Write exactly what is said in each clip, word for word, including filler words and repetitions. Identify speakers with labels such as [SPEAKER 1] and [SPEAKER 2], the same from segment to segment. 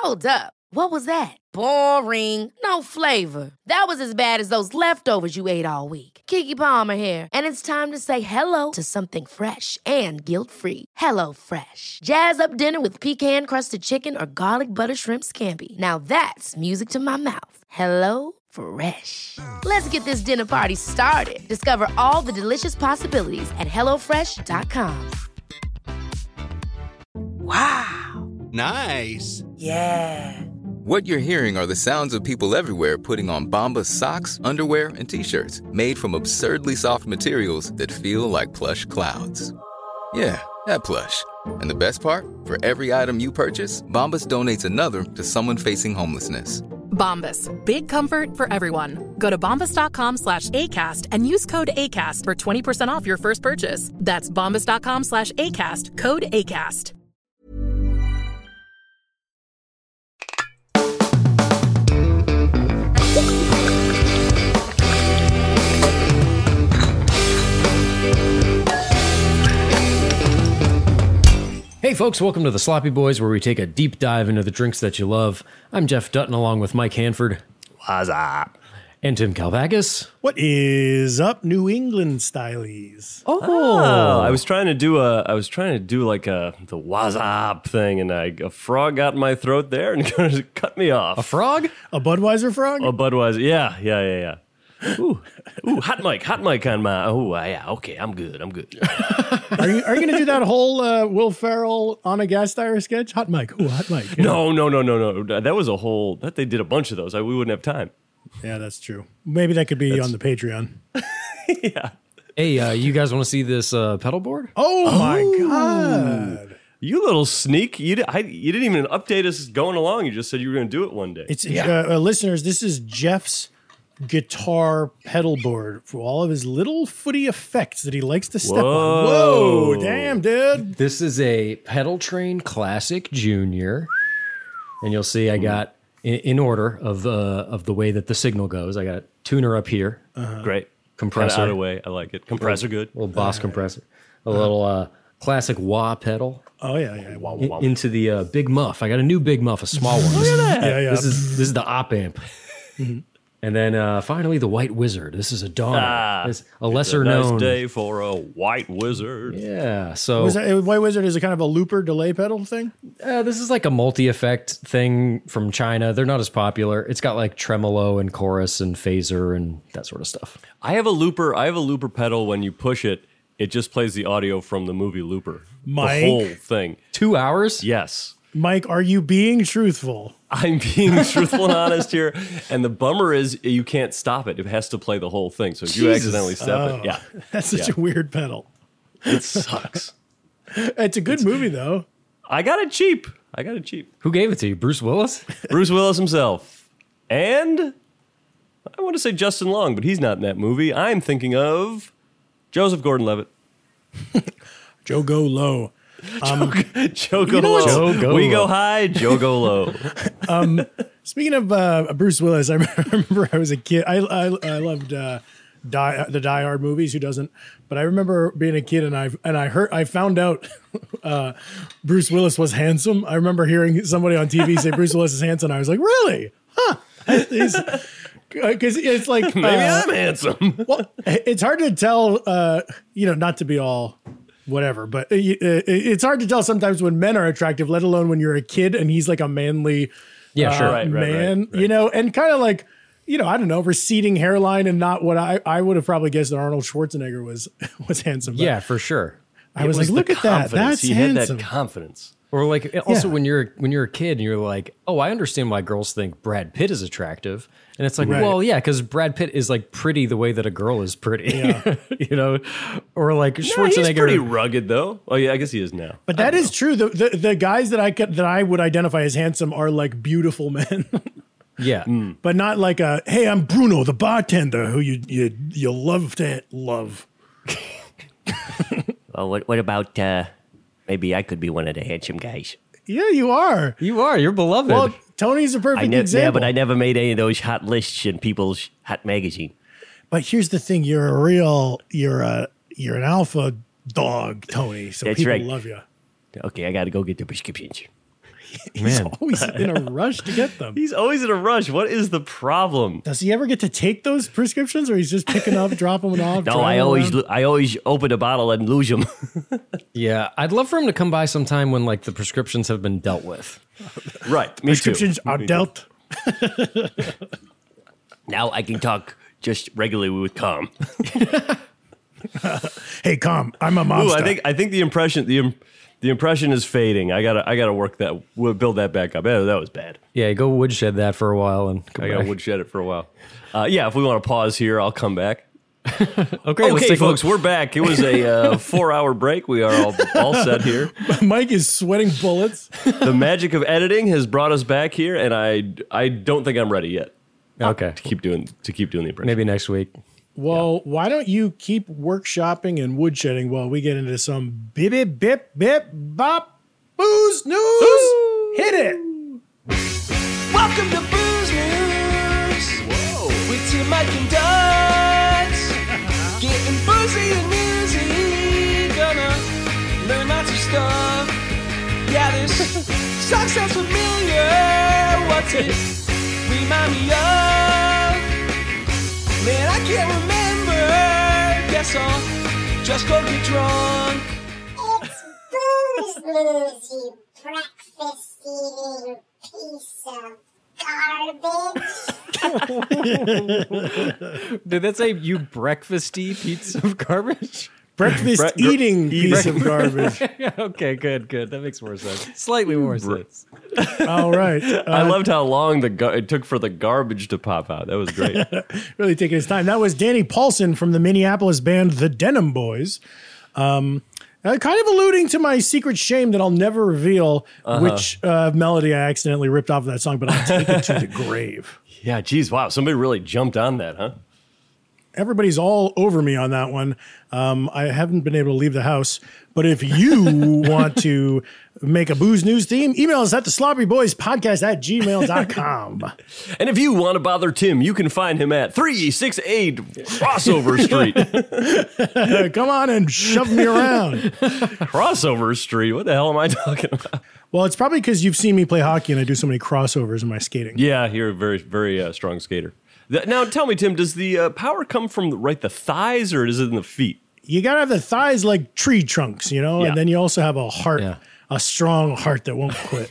[SPEAKER 1] Hold up. What was that? Boring. No flavor. That was as bad as those leftovers you ate all week. Keke Palmer here, and it's time to say hello to something fresh and guilt-free. Hello Fresh. Jazz up dinner with pecan-crusted chicken or garlic butter shrimp scampi. Now that's music to my mouth. Hello Fresh. Let's get this dinner party started. Discover all the delicious possibilities at hello fresh dot com. Wow.
[SPEAKER 2] Nice.
[SPEAKER 1] Yeah.
[SPEAKER 3] What you're hearing are the sounds of people everywhere putting on Bombas socks, underwear, and T-shirts made from absurdly soft materials that feel like plush clouds. Yeah, that plush. And the best part? For every item you purchase, Bombas donates another to someone facing homelessness.
[SPEAKER 4] Bombas. Big comfort for everyone. Go to bombas.com slash ACAST and use code ACAST for twenty percent off your first purchase. That's bombas.com slash ACAST. Code ACAST.
[SPEAKER 5] Hey folks, welcome to the Sloppy Boys, where we take a deep dive into the drinks that you love. I'm Jeff Dutton, along with Mike Hanford.
[SPEAKER 6] What's up?
[SPEAKER 5] And Tim Kalpakis.
[SPEAKER 7] What is up, New England stylies?
[SPEAKER 5] Oh,
[SPEAKER 6] Oh, I was trying to do a, I was trying to do like a the what's up thing, and I, a frog got in my throat there and cut me off.
[SPEAKER 5] a frog?
[SPEAKER 7] A Budweiser frog?
[SPEAKER 6] A Budweiser, yeah, yeah, yeah, yeah. Ooh, ooh, hot mic, hot mic on my. Oh, yeah, okay, I'm good, I'm good.
[SPEAKER 7] Are you are you going to do that whole uh, Will Ferrell on a gas tire sketch? Hot mic, ooh, hot mic. Yeah.
[SPEAKER 6] No, no, no, no, no. That was a whole. That they did a bunch of those. I, we wouldn't have time.
[SPEAKER 7] Yeah, that's true. Maybe that could be
[SPEAKER 6] That's-
[SPEAKER 7] on the Patreon.
[SPEAKER 6] Yeah.
[SPEAKER 5] Hey, uh, you guys want to see this uh, pedal board?
[SPEAKER 7] Oh, my God.
[SPEAKER 6] You little sneak! You di- I, you didn't even update us going along. You just said you were going to do it one day.
[SPEAKER 7] It's uh, uh, listeners, this is Jeff's guitar pedal board for all of his little footy effects that he likes to step
[SPEAKER 6] Whoa.
[SPEAKER 7] on. Whoa, damn, dude.
[SPEAKER 5] This is a Pedal Train Classic Junior. And you'll see I got, in, in order of, uh, of the way that the signal goes, I got tuner up here.
[SPEAKER 6] Great.
[SPEAKER 5] Compressor.
[SPEAKER 6] Kinda out of the way. I like it. Compressor good.
[SPEAKER 5] A little Boss compressor. A little uh, classic wah pedal.
[SPEAKER 7] Oh, yeah, yeah. Wow,
[SPEAKER 5] In- into the uh, Big Muff. I got a new Big Muff, a small one. Look
[SPEAKER 6] at that.
[SPEAKER 7] Yeah, yeah.
[SPEAKER 5] This is this is the op amp. And then uh, finally the White Wizard. This is a Donner.
[SPEAKER 6] Ah,
[SPEAKER 5] It's a lesser
[SPEAKER 6] It's a nice
[SPEAKER 5] known.
[SPEAKER 6] day for a white wizard.
[SPEAKER 5] Yeah. So
[SPEAKER 7] Was that, White Wizard is a kind of a looper delay pedal thing?
[SPEAKER 5] uh, this is like a multi-effect thing from China. They're not as popular. It's got like tremolo and chorus and phaser and that sort of stuff.
[SPEAKER 6] I have a looper. I have a looper pedal. When you push it, it just plays the audio from the movie Looper.
[SPEAKER 7] Mike?
[SPEAKER 6] The whole thing.
[SPEAKER 5] Two hours?
[SPEAKER 6] Yes.
[SPEAKER 7] Mike, are you being truthful?
[SPEAKER 6] I'm being truthful and honest here. And the bummer is you can't stop it. It has to play the whole thing. So if you
[SPEAKER 5] Jesus.
[SPEAKER 6] accidentally step
[SPEAKER 7] Oh,
[SPEAKER 6] it, yeah,
[SPEAKER 7] That's such
[SPEAKER 6] Yeah.
[SPEAKER 7] a weird pedal.
[SPEAKER 6] it sucks.
[SPEAKER 7] It's a good movie, though.
[SPEAKER 6] I got it cheap. I got it cheap.
[SPEAKER 5] Who gave it to you? Bruce Willis?
[SPEAKER 6] Bruce Willis himself. And I want to say Justin Long, but he's not in that movie. I'm thinking of Joseph Gordon-Levitt.
[SPEAKER 7] Joe Go Low. Um,
[SPEAKER 6] Joe go
[SPEAKER 7] know
[SPEAKER 6] low.
[SPEAKER 5] Joe go
[SPEAKER 6] we
[SPEAKER 5] low.
[SPEAKER 6] go high, Joe go low.
[SPEAKER 7] Speaking of uh, Bruce Willis, I remember I was a kid. I I, I loved uh, Die, the Die Hard movies. Who doesn't? But I remember being a kid, and I and I heard I found out uh, Bruce Willis was handsome. I remember hearing somebody on T V say Bruce Willis is handsome. I was like, really? Huh? Because it's like
[SPEAKER 6] Maybe
[SPEAKER 7] uh,
[SPEAKER 6] I'm handsome.
[SPEAKER 7] well, it's hard to tell. Uh, you know, not to be all whatever, but uh, it's hard to tell sometimes when men are attractive, let alone when you're a kid and he's like a manly
[SPEAKER 5] Yeah,
[SPEAKER 7] uh,
[SPEAKER 5] sure.
[SPEAKER 6] Right, right,
[SPEAKER 7] man,
[SPEAKER 6] right, right.
[SPEAKER 7] you know, and kind of like, you know, I don't know, receding hairline and not what I, I would have probably guessed that Arnold Schwarzenegger was was handsome. But
[SPEAKER 5] Yeah, for sure.
[SPEAKER 7] I
[SPEAKER 6] It
[SPEAKER 7] was, like,
[SPEAKER 6] the
[SPEAKER 7] look at that.
[SPEAKER 6] confidence.
[SPEAKER 7] That's
[SPEAKER 6] he
[SPEAKER 7] handsome.
[SPEAKER 6] had that confidence.
[SPEAKER 5] Or like also
[SPEAKER 7] Yeah.
[SPEAKER 5] when you're when you're a kid and you're like, oh, I understand why girls think Brad Pitt is attractive, and it's like,
[SPEAKER 7] Right.
[SPEAKER 5] well, yeah, because Brad Pitt is like pretty the way that a girl is pretty,
[SPEAKER 7] Yeah.
[SPEAKER 5] you know, or like
[SPEAKER 6] Yeah, he's
[SPEAKER 5] Schwarzenegger.
[SPEAKER 6] pretty rugged, though. Oh yeah, I guess he is now.
[SPEAKER 7] But that is true. The, the the guys that I could, that I would identify as handsome are like beautiful men,
[SPEAKER 5] yeah,
[SPEAKER 7] but not like a hey, I'm Bruno, the bartender who you you you love to love.
[SPEAKER 8] Well, what, what about uh, maybe I could be one of the handsome guys?
[SPEAKER 7] Yeah, you are.
[SPEAKER 5] you are. You're beloved.
[SPEAKER 7] Well, Tony's a perfect
[SPEAKER 8] I never,
[SPEAKER 7] example.
[SPEAKER 8] yeah, but I never made any of those hot lists in people's hot magazine.
[SPEAKER 7] But here's the thing: you're a real, you're a, you're an alpha dog, Tony. So
[SPEAKER 8] That's
[SPEAKER 7] people
[SPEAKER 8] right.
[SPEAKER 7] love you.
[SPEAKER 8] Okay, I got to go get the prescriptions.
[SPEAKER 7] He's
[SPEAKER 5] Man.
[SPEAKER 7] always in a rush to get them.
[SPEAKER 6] He's always in a rush. What is the problem?
[SPEAKER 7] Does he ever get to take those prescriptions, or he's just picking up, dropping them off?
[SPEAKER 8] No, I
[SPEAKER 7] driving
[SPEAKER 8] always,
[SPEAKER 7] around?
[SPEAKER 8] I always open a bottle and lose them.
[SPEAKER 5] Yeah, I'd love for him to come by sometime when like the prescriptions have been dealt with.
[SPEAKER 6] Right. Me
[SPEAKER 7] prescriptions
[SPEAKER 6] too.
[SPEAKER 7] are
[SPEAKER 6] Me too.
[SPEAKER 7] dealt.
[SPEAKER 8] Now I can talk just regularly with Calm.
[SPEAKER 7] Hey, calm. I'm a
[SPEAKER 6] Ooh,
[SPEAKER 7] mobster.
[SPEAKER 6] I think I think the impression the im- the impression is fading. I gotta I gotta work that we'll build that back up. Yeah, that was bad.
[SPEAKER 5] Yeah, go woodshed that for a while and come
[SPEAKER 6] I gotta
[SPEAKER 5] back.
[SPEAKER 6] woodshed it for a while. Uh, yeah, if we want to pause here, I'll come back.
[SPEAKER 5] Okay, let's
[SPEAKER 6] Okay,
[SPEAKER 5] take a
[SPEAKER 6] folks,
[SPEAKER 5] look.
[SPEAKER 6] we're back. It was a uh, four-hour break. We are all all set here.
[SPEAKER 7] Mike is sweating bullets.
[SPEAKER 6] The magic of editing has brought us back here, and I I don't think I'm ready yet
[SPEAKER 5] Okay,
[SPEAKER 6] to keep doing to keep doing the impression.
[SPEAKER 5] maybe next week.
[SPEAKER 7] Well, why don't you keep workshopping and woodshedding while we get into some bip bip bip bip bop booze news? Hit it.
[SPEAKER 2] Welcome to Booze News. Whoa. With Tim, Mike, and Duds. Getting boozy and newsy. Gonna learn lots of stuff. Yeah, this song sounds familiar. What's it remind me of? Man, I can't remember. Guess I'll just go get drunk.
[SPEAKER 9] It's booze news, you breakfast eating piece of garbage.
[SPEAKER 5] Did that say you breakfasty piece of garbage?
[SPEAKER 7] Breakfast
[SPEAKER 6] Bre- gr-
[SPEAKER 7] eating piece
[SPEAKER 6] eating.
[SPEAKER 7] of garbage.
[SPEAKER 5] Okay, good, good. That makes more sense. Slightly more sense.
[SPEAKER 7] All right.
[SPEAKER 6] I
[SPEAKER 7] Uh,
[SPEAKER 6] loved how long the gar- it took for the garbage to pop out. That was great.
[SPEAKER 7] really taking his time. That was Danny Paulson from the Minneapolis band The Denim Boys. Um, uh, kind of alluding to my secret shame that I'll never reveal which uh, melody I accidentally ripped off of that song, but I'll take it to the grave.
[SPEAKER 6] Yeah, geez, wow, somebody really jumped on that, huh?
[SPEAKER 7] Everybody's all over me on that one. Um, I haven't been able to leave the house. But if you want to make a Booze News theme, email us at the sloppy boys podcast at gmail dot com.
[SPEAKER 6] And if you want to bother Tim, you can find him at three sixty-eight Crossover Street.
[SPEAKER 7] Come on and shove me around.
[SPEAKER 6] Crossover Street? What the hell am I talking about?
[SPEAKER 7] Well, it's probably because you've seen me play hockey and I do so many crossovers in my skating.
[SPEAKER 6] Yeah, you're a very, very uh, strong skater. Th- Now, tell me, Tim, does the uh, power come from the, right the thighs or is it in the feet?
[SPEAKER 7] You got to have the thighs like tree trunks, you know,
[SPEAKER 6] Yeah.
[SPEAKER 7] and then you also have a heart,
[SPEAKER 5] Yeah.
[SPEAKER 7] a strong heart that won't quit.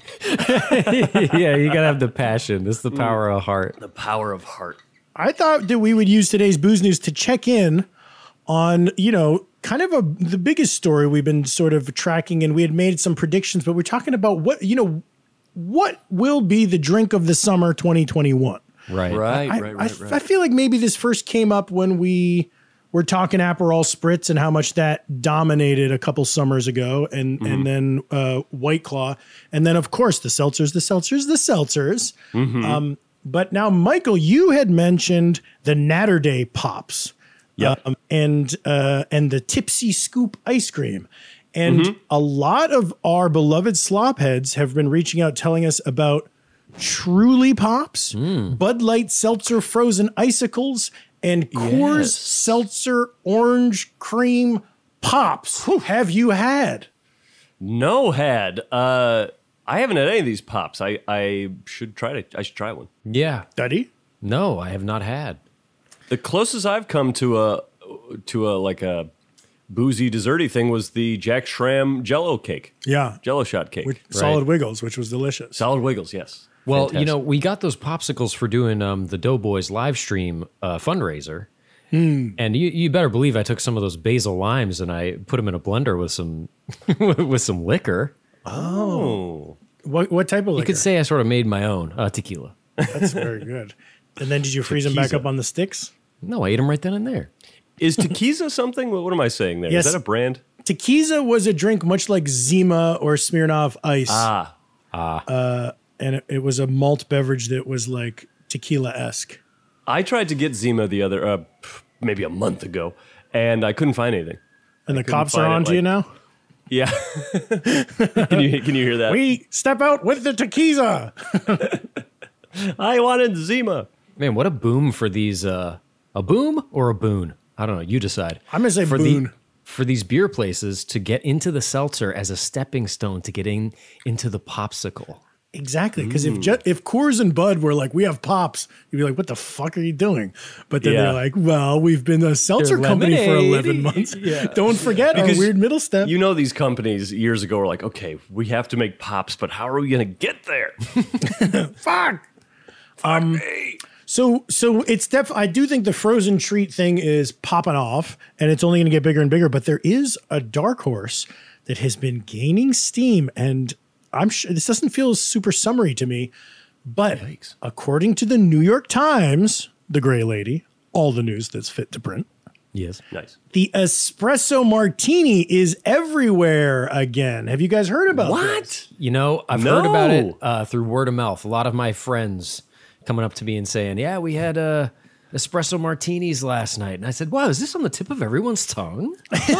[SPEAKER 5] Yeah, you gotta have the passion. This is the power of heart.
[SPEAKER 6] The power of heart.
[SPEAKER 7] I thought that we would use today's Booze News to check in on, you know, kind of a the biggest story we've been sort of tracking, and we had made some predictions, but we're talking about what, you know, what will be the drink of the summer twenty twenty-one.
[SPEAKER 5] Right.
[SPEAKER 6] Right,
[SPEAKER 7] I,
[SPEAKER 6] right,
[SPEAKER 7] I,
[SPEAKER 6] right, right.
[SPEAKER 7] I feel like maybe this first came up when we were talking Aperol Spritz and how much that dominated a couple summers ago, and
[SPEAKER 6] Mm-hmm.
[SPEAKER 7] and then uh, White Claw, and then of course the seltzers, the seltzers, the seltzers.
[SPEAKER 6] Mm-hmm.
[SPEAKER 7] Um, but now, Michael, you had mentioned the Natter Day pops,
[SPEAKER 6] Yep.
[SPEAKER 7] um, and uh, and the Tipsy Scoop ice cream. And
[SPEAKER 6] Mm-hmm.
[SPEAKER 7] a lot of our beloved slopheads have been reaching out, telling us about Truly Pops, Bud Light Seltzer Frozen Icicles, and Coors
[SPEAKER 6] Yes.
[SPEAKER 7] Seltzer Orange Cream Pops. Have you had?
[SPEAKER 6] No, had. Uh, I haven't had any of these pops. I, I should try to. I should try one.
[SPEAKER 5] Yeah.
[SPEAKER 7] Duddy?
[SPEAKER 5] No, I have not had.
[SPEAKER 6] The closest I've come to a to a like a boozy desserty thing was the Jack Schramm Jello cake,
[SPEAKER 7] Yeah.
[SPEAKER 6] Jello shot cake.
[SPEAKER 7] With Solid Wiggles, which was delicious.
[SPEAKER 6] Solid Wiggles, yes.
[SPEAKER 5] Well,
[SPEAKER 6] Fantastic.
[SPEAKER 5] you know, we got those popsicles for doing um, the Doughboys live stream uh, fundraiser. And you, you better believe I took some of those basil limes and I put them in a blender with some with some liquor.
[SPEAKER 6] Oh,
[SPEAKER 7] What what type of liquor?
[SPEAKER 5] You could say I sort of made my own uh, tequila.
[SPEAKER 7] That's very good. And then did you freeze them back
[SPEAKER 6] Tequiza.
[SPEAKER 7] up on the sticks?
[SPEAKER 5] No, I ate them right then and there.
[SPEAKER 6] is Tequiza something? What, what am I saying there? Is
[SPEAKER 7] Yes.
[SPEAKER 6] that a brand?
[SPEAKER 7] Tequiza was a drink much like Zima or Smirnoff Ice.
[SPEAKER 6] Ah,
[SPEAKER 7] And it, it was a malt beverage that was like tequila-esque.
[SPEAKER 6] I tried to get Zima the other uh, maybe a month ago, and I couldn't find anything.
[SPEAKER 7] And the
[SPEAKER 6] couldn't
[SPEAKER 7] cops are
[SPEAKER 6] find it,
[SPEAKER 7] on to
[SPEAKER 6] like-
[SPEAKER 7] you now?
[SPEAKER 6] Yeah, can you can you hear that?
[SPEAKER 7] We step out with the tequiza.
[SPEAKER 6] I wanted Zima.
[SPEAKER 5] Man, what a boom for these. Uh, a boom or a boon? I don't know. You decide.
[SPEAKER 7] I'm going to say
[SPEAKER 5] for
[SPEAKER 7] boon.
[SPEAKER 5] The, for these beer places to get into the seltzer as a stepping stone to getting into the popsicle.
[SPEAKER 7] Exactly, because if Je- if Coors and Bud were like, we have pops, you'd be like, what the fuck are you doing? But then
[SPEAKER 6] Yeah.
[SPEAKER 7] they're like, well, we've been a seltzer
[SPEAKER 5] They're
[SPEAKER 7] company for
[SPEAKER 5] lemonade.
[SPEAKER 7] eleven months.
[SPEAKER 5] Yeah.
[SPEAKER 7] Don't forget
[SPEAKER 6] Because
[SPEAKER 7] our weird middle step.
[SPEAKER 6] You know, these companies years ago were like, okay, we have to make pops, but how are we going to get there?
[SPEAKER 7] Fuck. Um, so so it's def. I do think the frozen treat thing is popping off, and it's only going to get bigger and bigger. But there is a dark horse that has been gaining steam, and I'm sure this doesn't feel super summery to me. But according to the New York Times, the Gray Lady, all the news that's fit to print,
[SPEAKER 5] Yes.
[SPEAKER 6] Nice.
[SPEAKER 7] the espresso martini is everywhere again. Have you guys heard about this?
[SPEAKER 5] You know, I've
[SPEAKER 6] No.
[SPEAKER 5] heard about it uh, through word of mouth. A lot of my friends coming up to me and saying, yeah, we had uh, espresso martinis last night. And I said, wow, is this on the tip of everyone's tongue?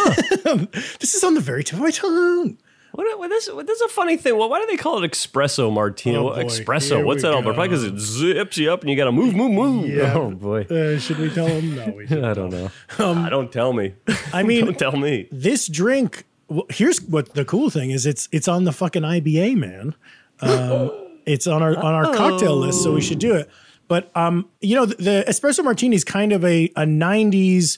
[SPEAKER 7] This is on the very tip of my tongue.
[SPEAKER 6] What, what, this, what, this is a funny thing. Well, why do they call it espresso martini?
[SPEAKER 7] Oh,
[SPEAKER 6] What-
[SPEAKER 7] boy.
[SPEAKER 6] espresso.
[SPEAKER 7] Here
[SPEAKER 6] What's
[SPEAKER 7] we
[SPEAKER 6] that all
[SPEAKER 7] go.
[SPEAKER 6] about? Probably because it zips you up and you got to move, move, move.
[SPEAKER 7] Yeah.
[SPEAKER 5] Oh, boy.
[SPEAKER 7] Uh, should we tell them? No, we shouldn't.
[SPEAKER 5] I don't know.
[SPEAKER 6] Ah, don't tell me.
[SPEAKER 7] I mean,
[SPEAKER 6] don't tell me.
[SPEAKER 7] this drink. Well, here's what the cool thing is. It's it's on the fucking I B A, man. Um, it's on our on our cocktail list, so we should do it. But um, you know, the, the espresso martini is kind of a a nineties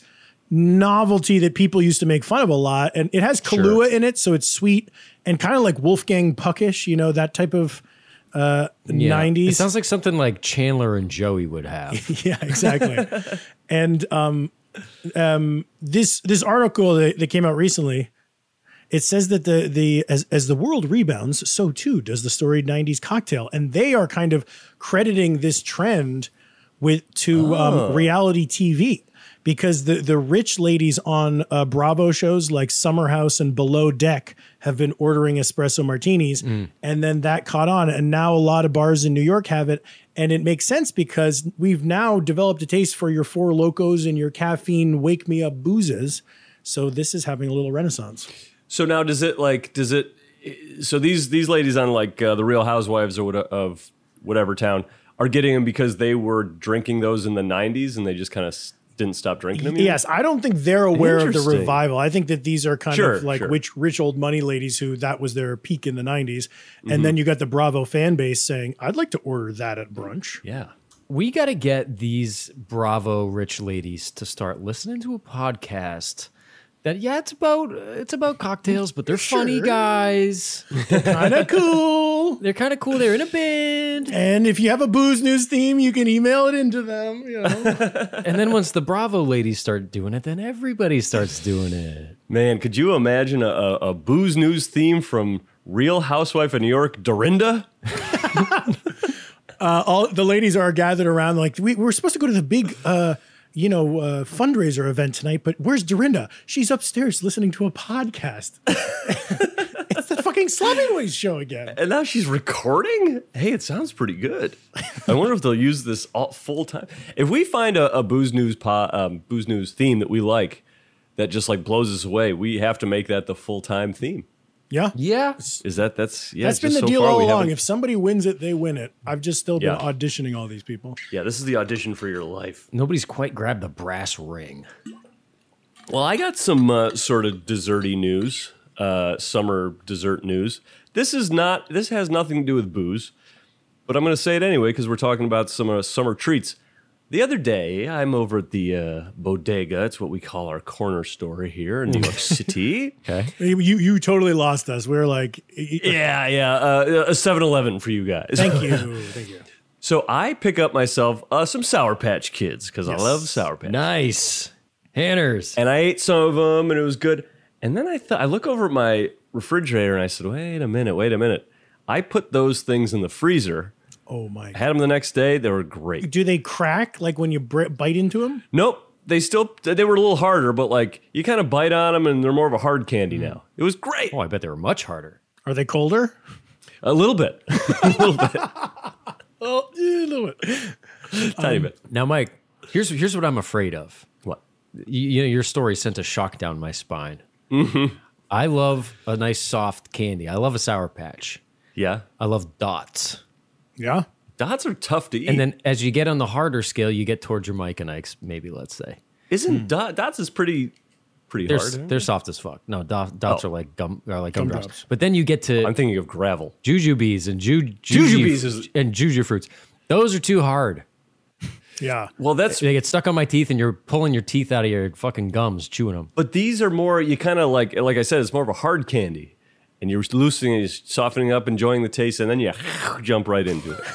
[SPEAKER 7] novelty that people used to make fun of a lot, and it has Kahlua in it, so it's sweet and kind of like Wolfgang Puckish. You know, that type of uh,
[SPEAKER 5] Yeah.
[SPEAKER 7] nineties.
[SPEAKER 5] It sounds like something like Chandler and Joey would have.
[SPEAKER 7] Yeah, exactly. and um, um, this this article that, that came out recently, it says that the the as as the world rebounds, so too does the storied nineties cocktail, and they are kind of crediting this trend with to um, reality T V. Because the, the rich ladies on uh, Bravo shows like Summer House and Below Deck have been ordering espresso martinis, and then that caught on, and now a lot of bars in New York have it, and it makes sense because we've now developed a taste for your Four Locos and your caffeine wake me up boozes, so this is having a little renaissance.
[SPEAKER 6] So now does it like, does it, so these these ladies on like uh, the Real Housewives or what, of whatever town are getting them because they were drinking those in the nineties and they just kind of didn't stop drinking them yet?
[SPEAKER 7] Yes, I don't think they're aware of the
[SPEAKER 6] Interesting.
[SPEAKER 7] revival. I think that these are kind
[SPEAKER 6] Sure,
[SPEAKER 7] of like
[SPEAKER 6] sure.
[SPEAKER 7] rich, rich old money ladies who that was their peak in the nineties. And
[SPEAKER 6] Mm-hmm.
[SPEAKER 7] then you got the Bravo fan base saying, I'd like to order that at brunch.
[SPEAKER 6] Yeah.
[SPEAKER 5] We got to get these Bravo rich ladies to start listening to a podcast that, yeah, it's about it's about cocktails, but they're funny
[SPEAKER 7] Sure.
[SPEAKER 5] guys.
[SPEAKER 7] Kind of cool.
[SPEAKER 5] They're kind of cool. They're in a band.
[SPEAKER 7] And if you have a booze news theme, you can email it into them. You know,
[SPEAKER 5] And then once the Bravo ladies start doing it, then everybody starts doing it.
[SPEAKER 6] Man, could you imagine a, a, a booze news theme from Real Housewife of New York, Dorinda?
[SPEAKER 7] uh, all the ladies are gathered around. Like we, we're supposed to go to the big, uh, you know, uh, fundraiser event tonight, but where's Dorinda? She's upstairs listening to a podcast. It's the fucking Slummy Boys show again.
[SPEAKER 6] And now she's recording? Hey, it sounds pretty good. I wonder if they'll use this all full time. If we find a, a booze news po, um, booze news theme that we like, that just like blows us away, we have to make that the full time theme.
[SPEAKER 7] Yeah.
[SPEAKER 5] Yeah.
[SPEAKER 6] Is that that's yeah?
[SPEAKER 7] That's been
[SPEAKER 6] just
[SPEAKER 7] the
[SPEAKER 6] so
[SPEAKER 7] deal
[SPEAKER 6] far
[SPEAKER 7] all
[SPEAKER 6] we
[SPEAKER 7] along.
[SPEAKER 6] haven't-
[SPEAKER 7] If somebody wins it, they win it. I've just still been
[SPEAKER 6] Yeah.
[SPEAKER 7] auditioning all these people.
[SPEAKER 6] Yeah, this is the audition for your life.
[SPEAKER 5] Nobody's quite grabbed the brass ring.
[SPEAKER 6] Well, I got some uh, sort of desserty news, uh, summer dessert news. This is not. This has nothing to do with booze, but I'm going to say it anyway because we're talking about some uh, summer treats. The other day, I'm over at the uh, bodega. It's what we call our corner store here in New York City.
[SPEAKER 5] Okay.
[SPEAKER 7] You you totally lost us. We're like,
[SPEAKER 6] Yeah, yeah, uh, a seven eleven for you guys.
[SPEAKER 7] thank you, thank you.
[SPEAKER 6] So I pick up myself uh, some Sour Patch Kids because I
[SPEAKER 7] Yes.
[SPEAKER 6] love Sour Patch.
[SPEAKER 5] Nice. Hanners.
[SPEAKER 6] And I ate some of them, and it was good. And then I thought I look over at my refrigerator, and I said, "Wait a minute, wait a minute." I put those things in the freezer.
[SPEAKER 7] Oh my!
[SPEAKER 6] Had them the next day. They were great.
[SPEAKER 7] Do they crack like when you br- bite into them?
[SPEAKER 6] Nope, they still they were a little harder, but like you kind of bite on them, and they're more of a hard candy now. It was great.
[SPEAKER 5] Oh, I bet they were much harder.
[SPEAKER 7] Are they colder?
[SPEAKER 6] A little bit, a little bit,
[SPEAKER 7] Oh, yeah, a little bit.
[SPEAKER 6] tiny bit.
[SPEAKER 5] Now, Mike, here's here's what I'm afraid of.
[SPEAKER 6] What?
[SPEAKER 5] You, you know, your story sent a shock down my spine. Mm-hmm. I love a nice soft candy. I love a Sour Patch.
[SPEAKER 6] Yeah,
[SPEAKER 5] I love dots.
[SPEAKER 7] Yeah.
[SPEAKER 6] dots are tough to eat.
[SPEAKER 5] And then as you get on the harder scale, you get towards your Mike and Ike's, maybe let's say.
[SPEAKER 6] Isn't dot, dots is pretty pretty
[SPEAKER 5] They're,
[SPEAKER 6] hard.
[SPEAKER 5] they're soft as fuck. No, dots, dots
[SPEAKER 6] Oh.
[SPEAKER 5] are like gum, are like gumdrops.
[SPEAKER 7] Gumdrops.
[SPEAKER 5] But then you get to
[SPEAKER 6] I'm thinking of gravel.
[SPEAKER 5] jujubes and ju, juju,
[SPEAKER 6] Jujubes is-
[SPEAKER 5] and juju fruits. Those are too hard.
[SPEAKER 7] Yeah.
[SPEAKER 6] Well, that's
[SPEAKER 5] They get stuck on my teeth, and you're pulling your teeth out of your fucking gums, chewing them.
[SPEAKER 6] but these are more. You kind of like like I said, it's more of a hard candy, and you're loosening, you're softening up, enjoying the taste, and then you jump right into it.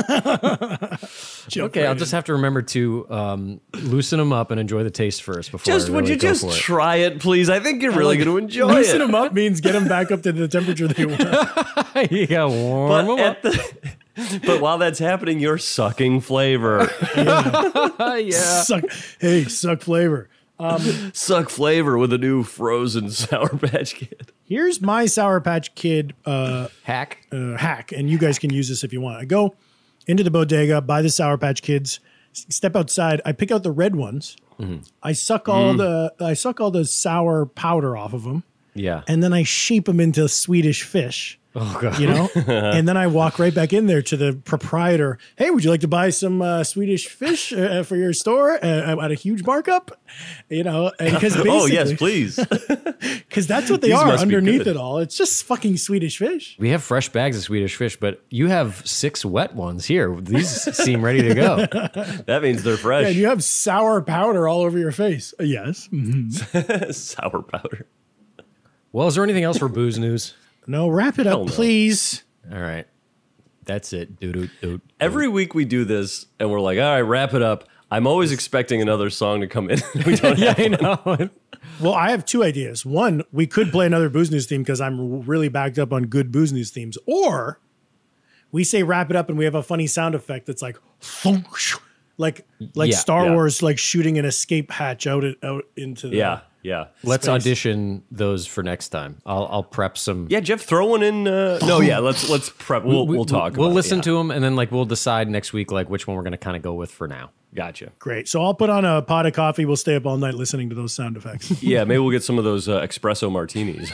[SPEAKER 5] Okay, I'll just have to remember to um, loosen them up and enjoy the taste first before.
[SPEAKER 6] Just
[SPEAKER 5] I
[SPEAKER 6] would
[SPEAKER 5] really
[SPEAKER 6] you
[SPEAKER 5] go
[SPEAKER 6] just
[SPEAKER 5] for it.
[SPEAKER 6] try it, please? I think you're really going to enjoy
[SPEAKER 7] Loosen
[SPEAKER 6] it.
[SPEAKER 7] them up means get them back up to the temperature they were.
[SPEAKER 5] You got warm
[SPEAKER 6] But
[SPEAKER 5] 'em
[SPEAKER 6] at the, but while that's happening, you're sucking flavor.
[SPEAKER 5] up. yeah.
[SPEAKER 7] Suck. Hey, suck flavor.
[SPEAKER 6] Suck flavor with a new frozen Sour Patch Kid.
[SPEAKER 7] Here's my Sour Patch Kid uh,
[SPEAKER 5] Hack.
[SPEAKER 7] uh, hack, and you guys can use this if you want. I go into the bodega, buy the Sour Patch Kids, s- step outside. I pick out the red ones. I suck all the I suck all the sour powder off of them,
[SPEAKER 5] Yeah.
[SPEAKER 7] and then I shape them into Swedish fish.
[SPEAKER 5] Oh god.
[SPEAKER 7] You know, and then I walk right back in there to the proprietor. Hey, would you like to buy some uh, Swedish fish uh, for your store uh, at a huge markup? You know, because
[SPEAKER 6] Oh yes, please.
[SPEAKER 7] because that's what they
[SPEAKER 6] These
[SPEAKER 7] are
[SPEAKER 6] must be
[SPEAKER 7] underneath
[SPEAKER 6] good.
[SPEAKER 7] it all. It's just fucking Swedish fish.
[SPEAKER 5] We have fresh bags of Swedish fish, but you have six wet ones here. These seem ready to go.
[SPEAKER 6] That means they're fresh.
[SPEAKER 7] And you have sour powder all over your face. Uh, yes. Mhm.
[SPEAKER 6] Sour powder.
[SPEAKER 5] Well, is there anything else for booze news?
[SPEAKER 7] No, wrap it
[SPEAKER 6] Hell
[SPEAKER 7] up,
[SPEAKER 6] no.
[SPEAKER 7] please.
[SPEAKER 5] All right. That's it. Doo doo doo.
[SPEAKER 6] Every week we do this, and we're like, all right, wrap it up. I'm always expecting another song to come in. We don't
[SPEAKER 5] Yeah,
[SPEAKER 6] have
[SPEAKER 5] I
[SPEAKER 6] one.
[SPEAKER 5] know.
[SPEAKER 7] Well, I have two ideas. One, we could play another Booze News theme because I'm really backed up on good Booze News themes. Or we say wrap it up and we have a funny sound effect that's like, like, like
[SPEAKER 5] Yeah,
[SPEAKER 7] Star
[SPEAKER 6] yeah.
[SPEAKER 7] Wars, like shooting an escape hatch out out into the
[SPEAKER 6] Yeah, yeah.
[SPEAKER 5] Let's
[SPEAKER 7] Space.
[SPEAKER 5] audition those for next time. I'll I'll prep some.
[SPEAKER 6] Yeah, Jeff, throw one in. Uh, no, yeah, let's let's prep. We'll
[SPEAKER 5] We-
[SPEAKER 6] we'll talk.
[SPEAKER 5] We'll
[SPEAKER 6] about it,
[SPEAKER 5] listen
[SPEAKER 6] yeah.
[SPEAKER 5] to them, and then like we'll decide next week like which one we're going to kind of go with for now.
[SPEAKER 6] Gotcha.
[SPEAKER 7] Great. So I'll put on a pot of coffee. We'll stay up all night listening to those sound effects.
[SPEAKER 6] Yeah, maybe we'll get some of those uh, espresso martinis.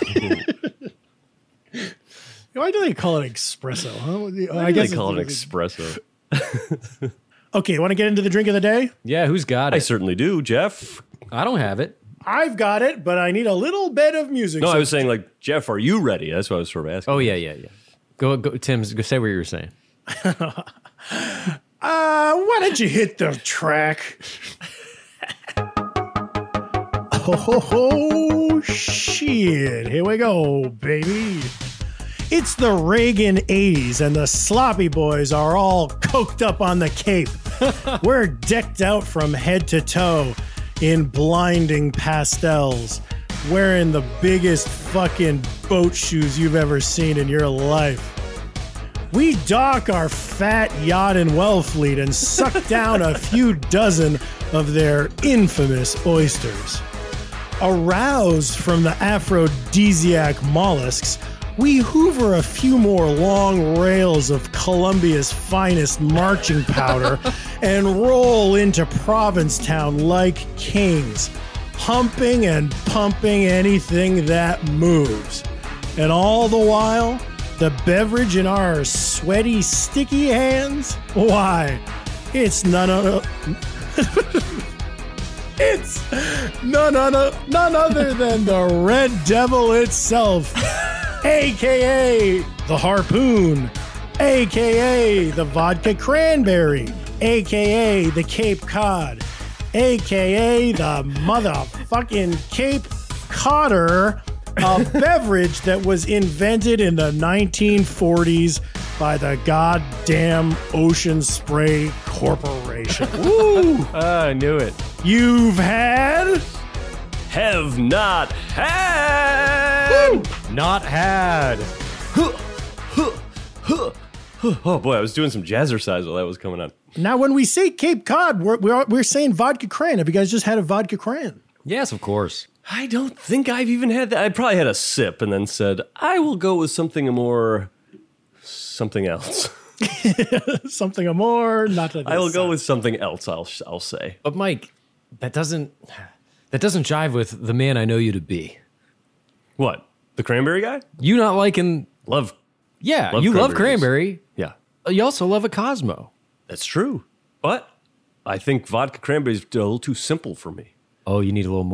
[SPEAKER 7] Why do they call it espresso? Huh?
[SPEAKER 6] I guess they call it espresso.
[SPEAKER 7] Okay, you want to get into the drink of the day?
[SPEAKER 5] Yeah, who's got
[SPEAKER 6] I
[SPEAKER 5] it?
[SPEAKER 6] certainly do, Jeff.
[SPEAKER 5] I don't have it.
[SPEAKER 7] I've got it, but I need a little bit of music.
[SPEAKER 6] No,
[SPEAKER 7] So-
[SPEAKER 6] I was saying like, Jeff, are you ready? That's what I was sort of asking.
[SPEAKER 5] Oh yeah, yeah, yeah. Go go, Tim. Go say what you were saying.
[SPEAKER 7] Uh, why don't you hit the track? oh, ho, ho, shit. Here we go, baby. It's the Reagan eighties, and the sloppy boys are all coked up on the Cape. We're decked out from head to toe in blinding pastels, wearing the biggest fucking boat shoes you've ever seen in your life. We dock our fat yacht in Wellfleet and suck down a few dozen of their infamous oysters. Aroused from the aphrodisiac mollusks, we hoover a few more long rails of Columbia's finest marching powder and roll into Provincetown like kings, humping and pumping anything that moves. And all the while, the beverage in our sweaty, sticky hands? Why, it's none of it's none, none, none other than the Red Devil itself, aka the Harpoon, aka the Vodka Cranberry, aka the Cape Cod, aka the motherfucking Cape Codder, a beverage that was invented in the nineteen forties by the goddamn Ocean Spray Corporation. Woo!
[SPEAKER 5] Uh, I knew it.
[SPEAKER 7] You've had
[SPEAKER 6] Have not had.
[SPEAKER 5] Not had.
[SPEAKER 6] Oh boy, I was doing some jazzercise while that was coming on.
[SPEAKER 7] now. When we say Cape Cod, we're we're, we're saying vodka cran. Have you guys just had a vodka cran?
[SPEAKER 5] Yes, of course.
[SPEAKER 6] I don't think I've even had that. I probably had a sip and then said, I will go with something more, something else.
[SPEAKER 7] Something more, not to
[SPEAKER 6] I will go with something else. I'll I'll say.
[SPEAKER 5] But Mike, that doesn't that doesn't jive with the man I know you to be.
[SPEAKER 6] What? The cranberry guy?
[SPEAKER 5] You not liking?
[SPEAKER 6] Love.
[SPEAKER 5] Yeah,
[SPEAKER 6] Love
[SPEAKER 5] you love
[SPEAKER 6] cranberries.
[SPEAKER 5] cranberry.
[SPEAKER 6] Yeah,
[SPEAKER 5] You also love a Cosmo.
[SPEAKER 6] that's true. But I think vodka cranberry is a little too simple for me.
[SPEAKER 5] Oh, you need a little more.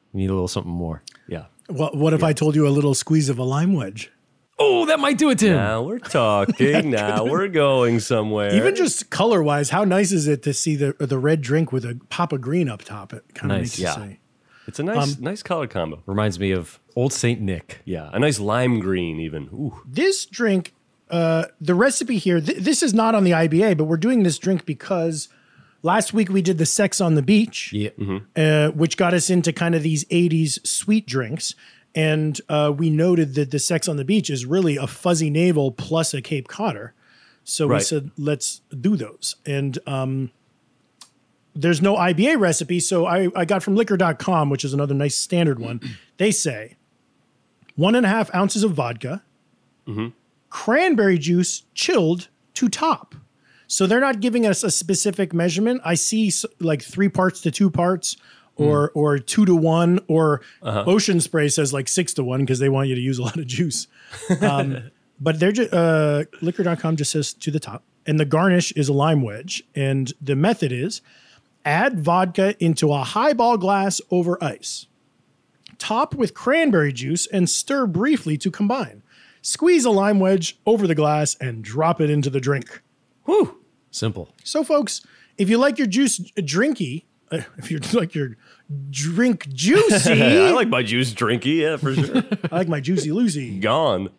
[SPEAKER 5] You need a little something more.
[SPEAKER 6] Yeah.
[SPEAKER 7] What, what if I told you a little squeeze of a lime wedge?
[SPEAKER 5] Oh, that might do it, Tim.
[SPEAKER 6] Now we're talking. Now we're going somewhere.
[SPEAKER 7] Even just color wise, how nice is it to see the the red drink with a pop of green up top? It kind of
[SPEAKER 5] Nice,
[SPEAKER 7] makes you
[SPEAKER 6] yeah.
[SPEAKER 7] say.
[SPEAKER 6] It's a nice,
[SPEAKER 7] Um,
[SPEAKER 6] nice color combo.
[SPEAKER 5] Reminds me of Old Saint Nick.
[SPEAKER 6] Yeah, a nice lime green even. Ooh.
[SPEAKER 7] This drink, uh, the recipe here, th- this is not on the I B A, but we're doing this drink because last week we did the Sex on the Beach,
[SPEAKER 5] Yeah.
[SPEAKER 7] uh, which got us into kind of these eighties sweet drinks. And uh, we noted that the Sex on the Beach is really a fuzzy navel plus a Cape Codder. So we
[SPEAKER 6] Right.
[SPEAKER 7] said, let's do those. And um, there's no I B A recipe. So I, I got from liquor dot com, which is another nice standard one. They say one and a half ounces of vodka, cranberry juice chilled to top. So they're not giving us a specific measurement. I see s- like three parts to two parts, or or two to one, or Ocean Spray says like six to one because they want you to use a lot of juice. Um, but they're just uh, liquor dot com just says to the top, and the garnish is a lime wedge, and the method is add vodka into a highball glass over ice. Top with cranberry juice and stir briefly to combine. Squeeze a lime wedge over the glass and drop it into the drink.
[SPEAKER 5] Whew. Simple.
[SPEAKER 7] So, folks, if you like your juice drinky, uh, if you like your drink juicy,
[SPEAKER 6] I like my juice drinky, yeah, for sure.
[SPEAKER 7] I like my juicy Lucy.
[SPEAKER 6] Gone.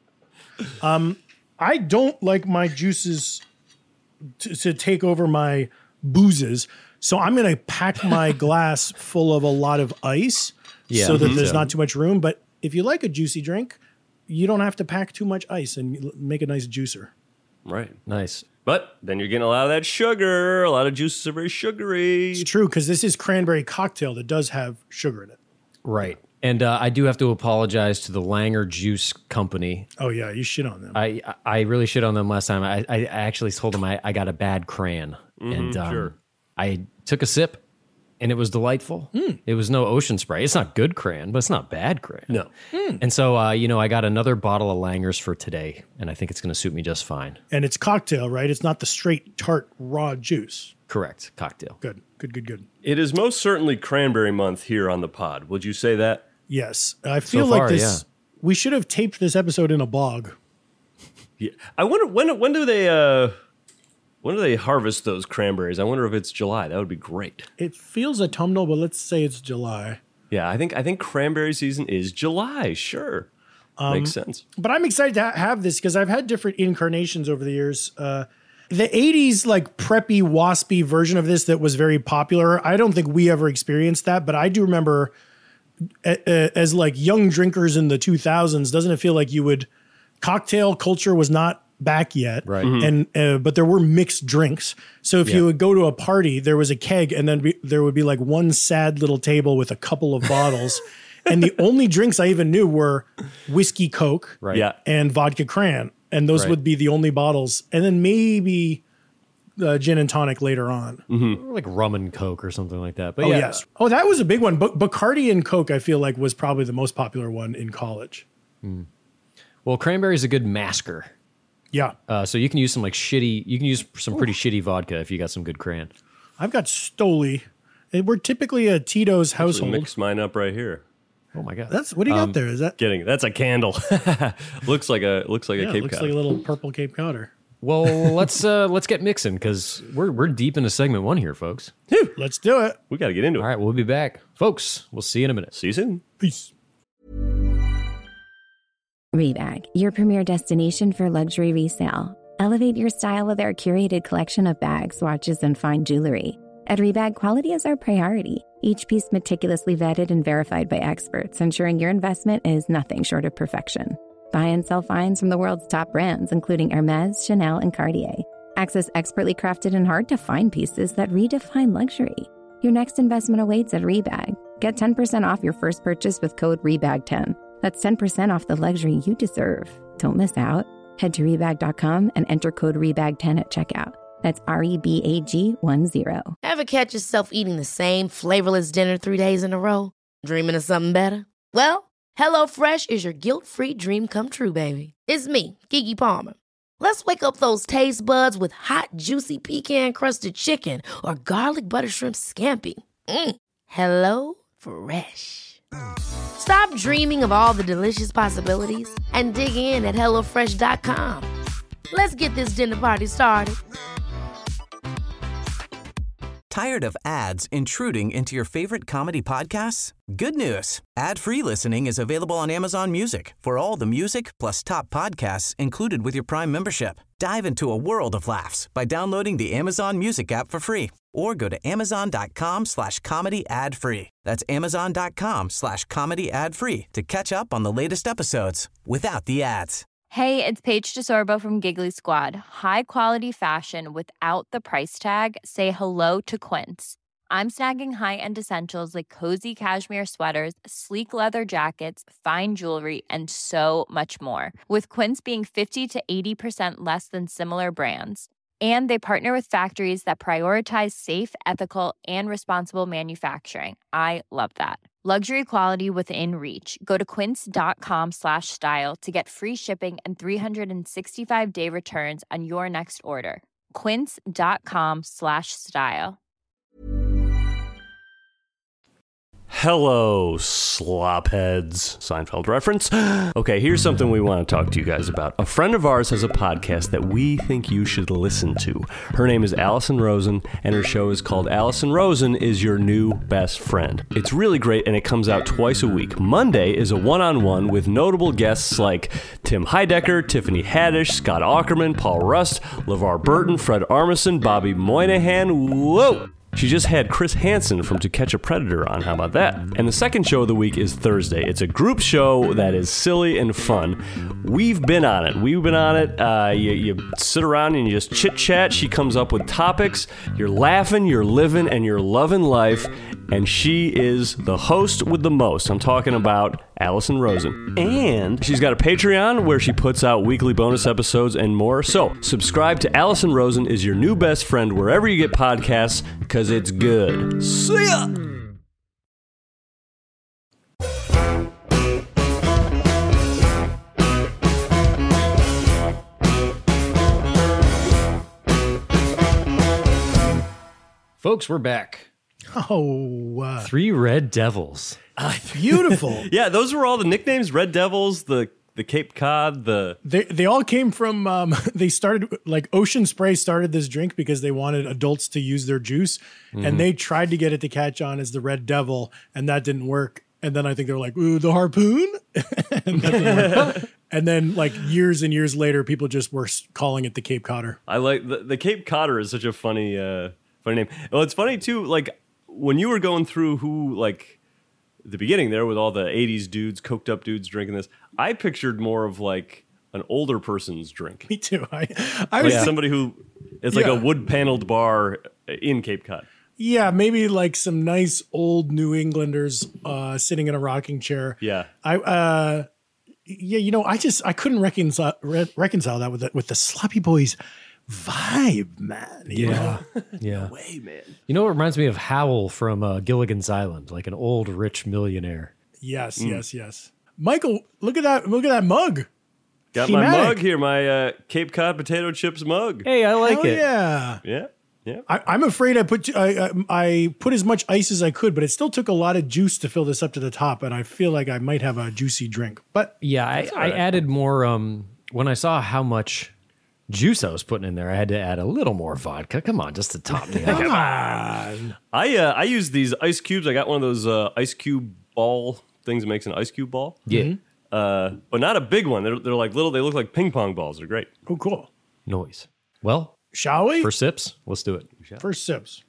[SPEAKER 7] I don't like my juices to, to take over my boozes. So I'm going to pack my glass full of a lot of ice
[SPEAKER 5] Yeah.
[SPEAKER 7] so that
[SPEAKER 5] Mhm.
[SPEAKER 7] there's
[SPEAKER 5] Yeah.
[SPEAKER 7] not too much room. But if you like a juicy drink, you don't have to pack too much ice and l- make a nice juicer.
[SPEAKER 6] Right.
[SPEAKER 5] Nice.
[SPEAKER 6] But then you're getting a lot of that sugar. A lot of juices are very sugary.
[SPEAKER 7] It's true because this is cranberry cocktail that does have sugar in it.
[SPEAKER 5] Right. And uh, I do have to apologize to the Langer Juice Company.
[SPEAKER 7] Oh, yeah, you shit on them.
[SPEAKER 5] I I really shit on them last time. I, I actually told them I, I got a bad cran. and um,
[SPEAKER 6] sure.
[SPEAKER 5] I took a sip, and it was delightful. It was no Ocean Spray. It's not good cran, but it's not bad cran.
[SPEAKER 6] No.
[SPEAKER 5] And so, uh, you know, I got another bottle of Langer's for today, and I think it's going to suit me just fine.
[SPEAKER 7] And it's cocktail, right? It's not the straight tart raw juice.
[SPEAKER 5] Correct. Cocktail.
[SPEAKER 7] Good, good, good, good.
[SPEAKER 6] It is most certainly cranberry month here on the pod. Would you say that?
[SPEAKER 7] Yes, I feel
[SPEAKER 5] far,
[SPEAKER 7] like this.
[SPEAKER 5] yeah.
[SPEAKER 7] We should have taped this episode in a bog.
[SPEAKER 6] Yeah. I wonder when when do they uh when do they harvest those cranberries? I wonder if it's July. That would be great.
[SPEAKER 7] It feels autumnal, but let's say it's July.
[SPEAKER 6] Yeah, I think I think cranberry season is July. Sure. Makes sense.
[SPEAKER 7] But I'm excited to ha- have this because I've had different incarnations over the years. Uh, the eighties, like preppy, waspy version of this that was very popular. I don't think we ever experienced that, but I do remember a- a- as like young drinkers in the two thousands. Doesn't it feel like you would cocktail culture was not back yet,
[SPEAKER 5] Right.
[SPEAKER 7] And uh, but there were mixed drinks. So if you would go to a party, there was a keg, and then be, there would be like one sad little table with a couple of bottles. And the only drinks I even knew were whiskey Coke
[SPEAKER 5] Right.
[SPEAKER 6] Yeah.
[SPEAKER 7] and vodka cran. And those
[SPEAKER 5] Right.
[SPEAKER 7] would be the only bottles. And then maybe uh, gin and tonic later on.
[SPEAKER 5] Or like rum and Coke or something like that. But
[SPEAKER 7] Oh,
[SPEAKER 5] yeah.
[SPEAKER 7] yes. Oh, that was a big one. But Bacardi and Coke, I feel like, was probably the most popular one in college.
[SPEAKER 5] Well, cranberry is a good masker.
[SPEAKER 7] Yeah.
[SPEAKER 5] Uh, so you can use some like shitty, you can use some pretty shitty vodka if you got some good cran.
[SPEAKER 7] I've got Stoli. And we're typically a Tito's
[SPEAKER 6] Actually,
[SPEAKER 7] household.
[SPEAKER 6] mix mine up right here.
[SPEAKER 5] Oh my God.
[SPEAKER 7] That's what do you got there? Is that
[SPEAKER 6] Kidding. That's a candle. looks like a looks like
[SPEAKER 7] yeah,
[SPEAKER 6] a
[SPEAKER 7] it
[SPEAKER 6] Cape
[SPEAKER 7] looks
[SPEAKER 6] Cod.
[SPEAKER 7] like a little purple Cape Codder.
[SPEAKER 5] Well, let's uh, let's get mixing because we're we're deep into segment one here, folks.
[SPEAKER 7] Let's do it.
[SPEAKER 6] we got to get into it.
[SPEAKER 5] All right, we'll be back, folks. We'll see you in a minute.
[SPEAKER 6] See you soon.
[SPEAKER 7] Peace.
[SPEAKER 10] Rebag, your premier destination for luxury resale. Elevate your style with our curated collection of bags, watches, and fine jewelry. At Rebag, quality is our priority. Each piece meticulously vetted and verified by experts, ensuring your investment is nothing short of perfection. Buy and sell finds from the world's top brands, including Hermes, Chanel, and Cartier. Access expertly crafted and hard-to-find pieces that redefine luxury. Your next investment awaits at Rebag. Get ten percent off your first purchase with code rebag ten. That's ten percent off the luxury you deserve. Don't miss out. Head to rebag dot com and enter code rebag ten at checkout. That's R E B A G one zero.
[SPEAKER 1] Ever catch yourself eating the same flavorless dinner three days in a row? Dreaming of something better? Well, HelloFresh is your guilt-free dream come true, baby. It's me, Keke Palmer. Let's wake up those taste buds with hot, juicy pecan-crusted chicken or garlic butter shrimp scampi. Mm. Hello Fresh. Stop dreaming of all the delicious possibilities and dig in at hello fresh dot com. Let's get this dinner party started.
[SPEAKER 11] Tired of ads intruding into your favorite comedy podcasts? Good news. Ad-free listening is available on Amazon Music for all the music plus top podcasts included with your Prime membership. Dive into a world of laughs by downloading the Amazon Music app for free or go to amazon.com slash comedy ad free. That's amazon.com slash comedy ad free to catch up on the latest episodes without the ads.
[SPEAKER 12] Hey, it's Paige DeSorbo from Giggly Squad. High quality fashion without the price tag. Say hello to Quince. I'm snagging high-end essentials like cozy cashmere sweaters, sleek leather jackets, fine jewelry, and so much more. With Quince being fifty to eighty percent less than similar brands. And they partner with factories that prioritize safe, ethical, and responsible manufacturing. I love that. Luxury quality within reach. Go to quince.com slash style to get free shipping and three sixty-five day returns on your next order. Quince.com slash style.
[SPEAKER 6] Hello, slopheads. Seinfeld reference. Okay, here's something we want to talk to you guys about. A friend of ours has a podcast that we think you should listen to. Her name is Allison Rosen, and her show is called Allison Rosen is Your New Best Friend. It's really great, and it comes out twice a week. Monday is a one-on-one with notable guests like Tim Heidecker, Tiffany Haddish, Scott Aukerman, Paul Rust, LeVar Burton, Fred Armisen, Bobby Moynihan. Whoa! She just had Chris Hansen from To Catch a Predator on. How about that? And the second show of the week is Thursday. It's a group show that is silly and fun. We've been on it. We've been on it. Uh, you, you sit around and you just chit-chat. She comes up with topics. You're laughing, you're living, and you're loving life. And she is the host with the most. I'm talking about Allison Rosen. And she's got a Patreon where she puts out weekly bonus episodes and more. So subscribe to Allison Rosen is Your New Best Friend wherever you get podcasts, because it's good. See ya!
[SPEAKER 5] Folks, we're back.
[SPEAKER 7] Oh, uh,
[SPEAKER 5] Three Red Devils.
[SPEAKER 7] beautiful.
[SPEAKER 6] Yeah, those were all the nicknames. Red Devils, the the Cape Cod, the...
[SPEAKER 7] They they all came from, um, they started, like Ocean Spray started this drink because they wanted adults to use their juice.
[SPEAKER 6] Mhm.
[SPEAKER 7] And they tried to get it to catch on as the Red Devil, and that didn't work. And then I think they were like, ooh, the Harpoon? and, that didn't work. And then like years and years later, people just were calling it the Cape Codder.
[SPEAKER 6] I like... The, the Cape Codder is such a funny, uh, funny name. Well, it's funny, too, like, when you were going through who, like... the beginning there with all the eighties dudes, coked up dudes drinking this, I pictured more of like an older person's drink.
[SPEAKER 7] Me too. I, I
[SPEAKER 6] like
[SPEAKER 7] was
[SPEAKER 6] somebody who it's like
[SPEAKER 7] Yeah.
[SPEAKER 6] a wood paneled bar in Cape Cod.
[SPEAKER 7] Yeah, maybe like some nice old New Englanders uh, sitting in a rocking chair.
[SPEAKER 6] Yeah.
[SPEAKER 7] I uh, yeah, you know, I just I couldn't reconcile re- reconcile that with the, with the Sloppy Boys vibe, man. you
[SPEAKER 5] Yeah.
[SPEAKER 7] know?
[SPEAKER 5] Yeah.
[SPEAKER 6] No way, man.
[SPEAKER 5] You know what reminds me of Howl from uh, Gilligan's Island, like an old rich millionaire.
[SPEAKER 7] Yes,
[SPEAKER 6] Mm.
[SPEAKER 7] yes, yes. Michael, look at that! Look at that mug.
[SPEAKER 6] Got
[SPEAKER 7] Thematic.
[SPEAKER 6] my mug here, my uh, Cape Cod potato chips mug.
[SPEAKER 5] Hey, I like
[SPEAKER 7] Hell
[SPEAKER 5] it.
[SPEAKER 7] yeah.
[SPEAKER 6] Yeah. Yeah.
[SPEAKER 7] I, I'm afraid I put I, I I put as much ice as I could, but it still took a lot of juice to fill this up to the top, and I feel like I might have a juicy drink. But
[SPEAKER 5] Yeah, I,
[SPEAKER 7] all
[SPEAKER 5] I
[SPEAKER 7] right.
[SPEAKER 5] added more um, when I saw how much juice I was putting in there. I had to add a little more vodka. Come on, just to top me
[SPEAKER 7] come
[SPEAKER 5] up.
[SPEAKER 7] on.
[SPEAKER 6] I uh, I use these ice cubes. I got one of those uh, ice cube ball things that makes an ice cube ball.
[SPEAKER 5] Yeah.
[SPEAKER 6] Uh, but not a big one. They're, they're like little, they look like ping pong balls. They're great.
[SPEAKER 7] Oh, cool.
[SPEAKER 5] Noise. Well,
[SPEAKER 7] Shall we?
[SPEAKER 5] for sips, let's do it.
[SPEAKER 7] First sips.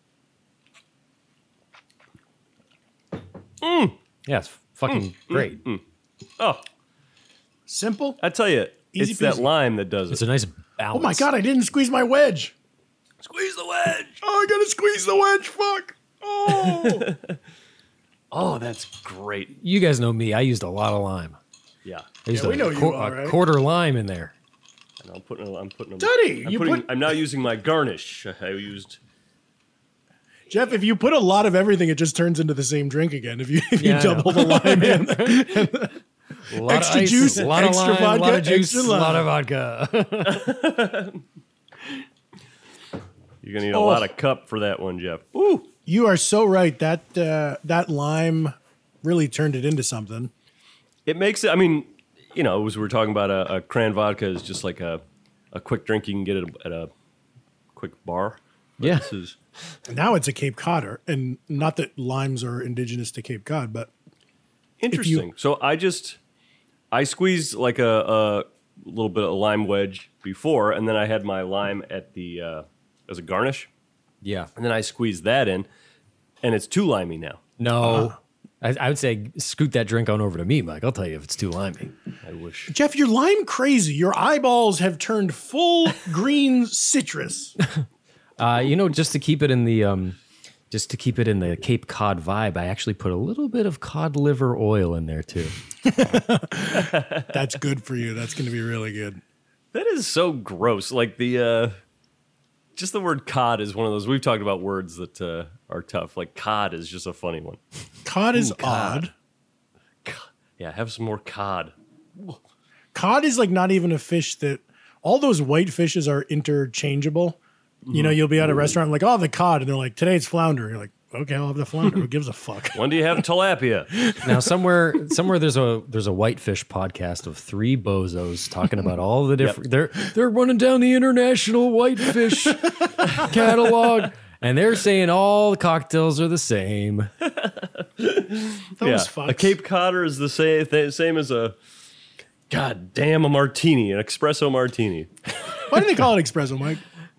[SPEAKER 6] Mm.
[SPEAKER 5] Yeah, it's fucking great.
[SPEAKER 6] Oh,
[SPEAKER 7] Simple.
[SPEAKER 6] I tell you,
[SPEAKER 7] Easy
[SPEAKER 6] it's that
[SPEAKER 7] peasy.
[SPEAKER 6] lime that does it.
[SPEAKER 5] It's a nice
[SPEAKER 7] Oh
[SPEAKER 5] balance.
[SPEAKER 7] my god, I didn't squeeze my wedge.
[SPEAKER 6] Squeeze the wedge.
[SPEAKER 7] Oh, I gotta squeeze the wedge. Fuck. Oh.
[SPEAKER 6] Oh, that's great.
[SPEAKER 5] You guys know me. I used a lot of lime.
[SPEAKER 6] Yeah.
[SPEAKER 5] I used
[SPEAKER 7] Yeah, we
[SPEAKER 5] a,
[SPEAKER 7] know you
[SPEAKER 5] quar-
[SPEAKER 7] all
[SPEAKER 5] a
[SPEAKER 7] right.
[SPEAKER 5] quarter lime in there.
[SPEAKER 6] And I'm putting. I'm putting.
[SPEAKER 7] Daddy,
[SPEAKER 6] I'm
[SPEAKER 7] you
[SPEAKER 6] putting,
[SPEAKER 7] put-
[SPEAKER 6] I'm now using my garnish. I used.
[SPEAKER 7] Jeff, if you put a lot of everything, it just turns into the same drink again. If you if
[SPEAKER 5] Yeah, I
[SPEAKER 7] you double the lime in.
[SPEAKER 5] A lot
[SPEAKER 7] Extra
[SPEAKER 5] of ice,
[SPEAKER 7] juice,
[SPEAKER 5] a lot
[SPEAKER 7] extra
[SPEAKER 5] of lime, a lot
[SPEAKER 7] vodka,
[SPEAKER 5] of juice,
[SPEAKER 7] extra
[SPEAKER 5] a lot of
[SPEAKER 7] lime.
[SPEAKER 5] vodka.
[SPEAKER 6] You're gonna need a
[SPEAKER 7] Oh.
[SPEAKER 6] lot of cup for that one, Jeff. Ooh.
[SPEAKER 7] You are so right. That uh, that lime really turned it into something.
[SPEAKER 6] It makes it, I mean, you know, as we were talking about, a, a cran vodka is just like a, a quick drink you can get at a, at a quick bar. But
[SPEAKER 5] Yeah.
[SPEAKER 6] This is,
[SPEAKER 7] Now it's a Cape Codder, and not that limes are indigenous to Cape Cod, but
[SPEAKER 6] interesting. So I just, I squeezed like a, a little bit of lime wedge before, and then I had my lime at the, uh, as a garnish.
[SPEAKER 5] Yeah.
[SPEAKER 6] And then I squeezed that in, and it's too limey now.
[SPEAKER 5] No. I, I would say scoot that drink on over to me, Mike. I'll tell you if it's too limey.
[SPEAKER 6] I wish.
[SPEAKER 7] Jeff, you're lime crazy. Your eyeballs have turned full green citrus.
[SPEAKER 5] Uh, you know, just to keep it in the um, just to keep it in the Cape Cod vibe, I actually put a little bit of cod liver oil in there too.
[SPEAKER 7] That's good for you. That's going to be really good.
[SPEAKER 6] That is so gross. Like the, uh, just the word cod is one of those, we've talked about words that uh, are tough. Like cod is just a funny one.
[SPEAKER 7] Cod is
[SPEAKER 6] Ooh, cod.
[SPEAKER 7] odd.
[SPEAKER 6] Yeah, have some more cod.
[SPEAKER 7] Cod is like not even a fish that all those white fishes are interchangeable. You know, you'll be at a restaurant like, oh, the cod. And they're like, today it's flounder. You're like, okay, I'll have the flounder. Who gives a fuck?
[SPEAKER 6] When do you have tilapia?
[SPEAKER 5] Now somewhere somewhere there's a there's a whitefish podcast of three bozos talking about all the different they're they're running down the international whitefish catalog. And they're saying all the cocktails are the same.
[SPEAKER 7] Those fucks.
[SPEAKER 6] A Cape Codder is the same th- same as a, god damn, a martini, an espresso martini.
[SPEAKER 7] Why do they call it espresso, Mike?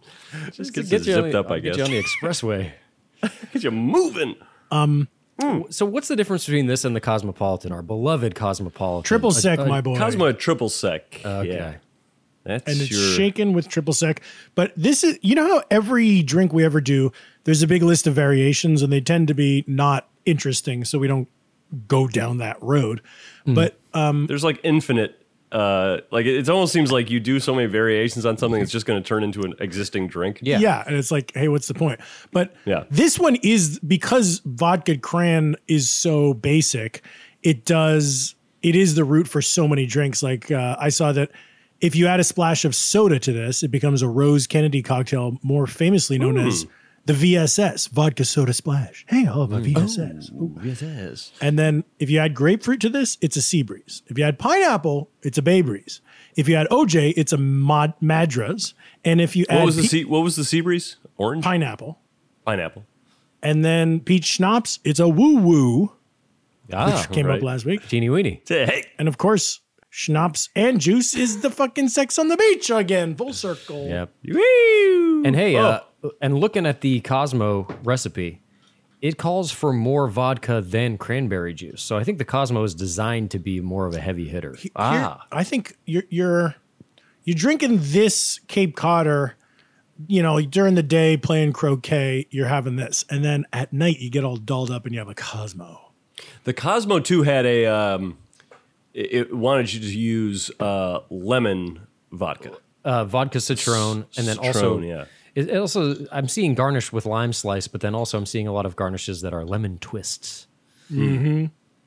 [SPEAKER 6] Just gets
[SPEAKER 5] Get
[SPEAKER 6] it
[SPEAKER 5] you on
[SPEAKER 6] zipped
[SPEAKER 5] the-
[SPEAKER 6] up, I
[SPEAKER 5] get
[SPEAKER 6] guess.
[SPEAKER 5] you on the expressway.
[SPEAKER 6] Get you moving.
[SPEAKER 7] Um,
[SPEAKER 5] So what's the difference between this and the Cosmopolitan, our beloved Cosmopolitan?
[SPEAKER 7] Triple
[SPEAKER 5] A-
[SPEAKER 7] sec,
[SPEAKER 5] a-
[SPEAKER 7] my boy.
[SPEAKER 6] Cosmo a triple sec.
[SPEAKER 5] Okay.
[SPEAKER 6] Yeah. That's
[SPEAKER 7] and it's
[SPEAKER 6] your...
[SPEAKER 7] shaken with triple sec. But this is, you know how every drink we ever do, there's a big list of variations and they tend to be not interesting. So we don't go down that road. But um,
[SPEAKER 6] There's like infinite, uh, like it, it almost seems like you do so many variations on something, it's just going to turn into an existing drink.
[SPEAKER 5] Yeah.
[SPEAKER 7] yeah. And it's like, hey, what's the point? But
[SPEAKER 6] Yeah.
[SPEAKER 7] this one is, because vodka cran is so basic, it does, it is the root for so many drinks. Like uh, I saw that if you add a splash of soda to this, it becomes a Rose Kennedy cocktail, more famously known as the V S S, vodka soda splash. Hey, I'll have a V S S. Ooh.
[SPEAKER 6] Yes.
[SPEAKER 7] And then if you add grapefruit to this, it's a sea breeze. If you add pineapple, it's a bay breeze. If you add O J, it's a Mad- Madras. And if you
[SPEAKER 6] What
[SPEAKER 7] add
[SPEAKER 6] was the
[SPEAKER 7] pe-
[SPEAKER 6] sea, what was the sea breeze? Orange?
[SPEAKER 7] pineapple,
[SPEAKER 6] Pineapple.
[SPEAKER 7] and then peach schnapps, it's a woo woo,
[SPEAKER 5] Ah,
[SPEAKER 7] which came
[SPEAKER 6] right.
[SPEAKER 7] up last week.
[SPEAKER 5] teeny weeny.
[SPEAKER 6] Say, hey.
[SPEAKER 7] And of course, schnapps and juice is the fucking sex on the beach again, full circle.
[SPEAKER 5] Yep.
[SPEAKER 6] Woo!
[SPEAKER 5] And hey,
[SPEAKER 6] Oh.
[SPEAKER 5] uh, and looking at the Cosmo recipe, it calls for more vodka than cranberry juice. So I think the Cosmo is designed to be more of a heavy hitter.
[SPEAKER 7] Here-
[SPEAKER 6] Ah.
[SPEAKER 7] I think you're you're you're drinking this Cape Codder, you know, during the day playing croquet, you're having this, and then at night you get all dolled up and you have a Cosmo.
[SPEAKER 6] The Cosmo two had a, um, it, it wanted you to use uh, lemon vodka.
[SPEAKER 5] Uh, vodka citron, and then also,
[SPEAKER 6] Citron, yeah.
[SPEAKER 5] it, it also I'm seeing garnished with lime slice, but then also I'm seeing a lot of garnishes that are lemon twists.
[SPEAKER 7] Mm-hmm.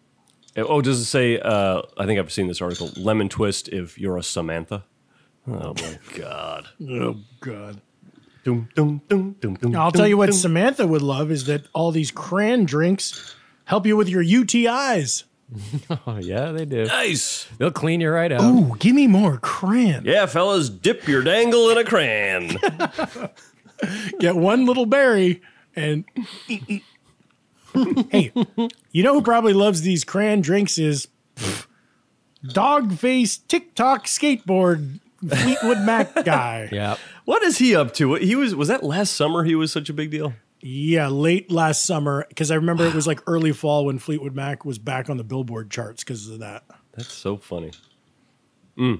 [SPEAKER 6] Oh, does it say, uh, I think I've seen this article, lemon twist if you're a Samantha? Oh, my God.
[SPEAKER 7] Oh God.
[SPEAKER 6] Dum, dum, dum, dum, dum,
[SPEAKER 7] I'll
[SPEAKER 6] dum,
[SPEAKER 7] tell you what
[SPEAKER 6] dum.
[SPEAKER 7] Samantha would love is that all these cran drinks help you with your U T Is.
[SPEAKER 5] Oh yeah, they do.
[SPEAKER 6] Nice.
[SPEAKER 5] They'll clean you right out.
[SPEAKER 7] Ooh, give me more cran.
[SPEAKER 6] Yeah, fellas, dip your dangle in a cran.
[SPEAKER 7] Get one little berry and hey, you know who probably loves these cran drinks is pff, dog face TikTok skateboard Fleetwood Mac guy.
[SPEAKER 5] Yeah.
[SPEAKER 6] What is he up to? He was was that last summer he was such a big deal?
[SPEAKER 7] Yeah, late last summer because I remember it was like early fall when Fleetwood Mac was back on the Billboard charts because of that.
[SPEAKER 6] That's so funny.
[SPEAKER 7] You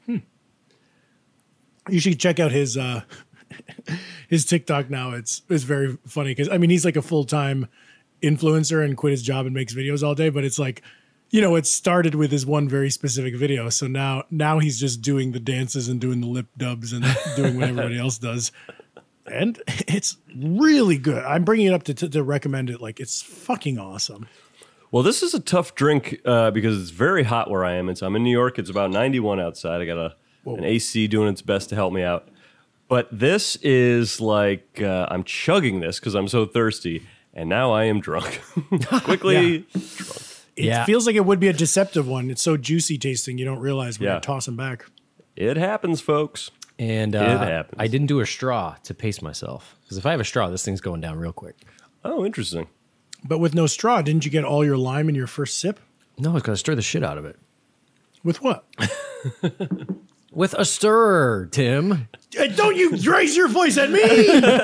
[SPEAKER 7] should check out his uh his TikTok now. It's it's very funny because I mean he's like a full time influencer and quit his job and makes videos all day, but it's like, you know, it started with his one very specific video. So now now he's just doing the dances and doing the lip dubs and doing what everybody else does. And it's really good. I'm bringing it up to, to, to recommend it. Like, it's fucking awesome.
[SPEAKER 6] Well, this is a tough drink uh, because it's very hot where I am. It's, I'm in New York. It's about ninety-one outside. I got a an A C doing its best to help me out. But this is like, uh, I'm chugging this because I'm so thirsty. And now I am drunk. Quickly drunk.
[SPEAKER 7] It
[SPEAKER 6] Yeah.
[SPEAKER 7] feels like it would be a deceptive one. It's so juicy tasting, you don't realize when
[SPEAKER 6] Yeah.
[SPEAKER 7] you toss them back.
[SPEAKER 6] It happens, folks.
[SPEAKER 5] And uh,
[SPEAKER 6] It happens.
[SPEAKER 5] I didn't do a straw to pace myself. Because if I have a straw, this thing's going down real quick.
[SPEAKER 6] Oh, interesting.
[SPEAKER 7] But with no straw, didn't you get all your lime in your first sip?
[SPEAKER 5] No, it's got to stir the shit out of it.
[SPEAKER 7] With what?
[SPEAKER 5] With a stirrer, Tim.
[SPEAKER 7] Hey, don't you raise your voice at me!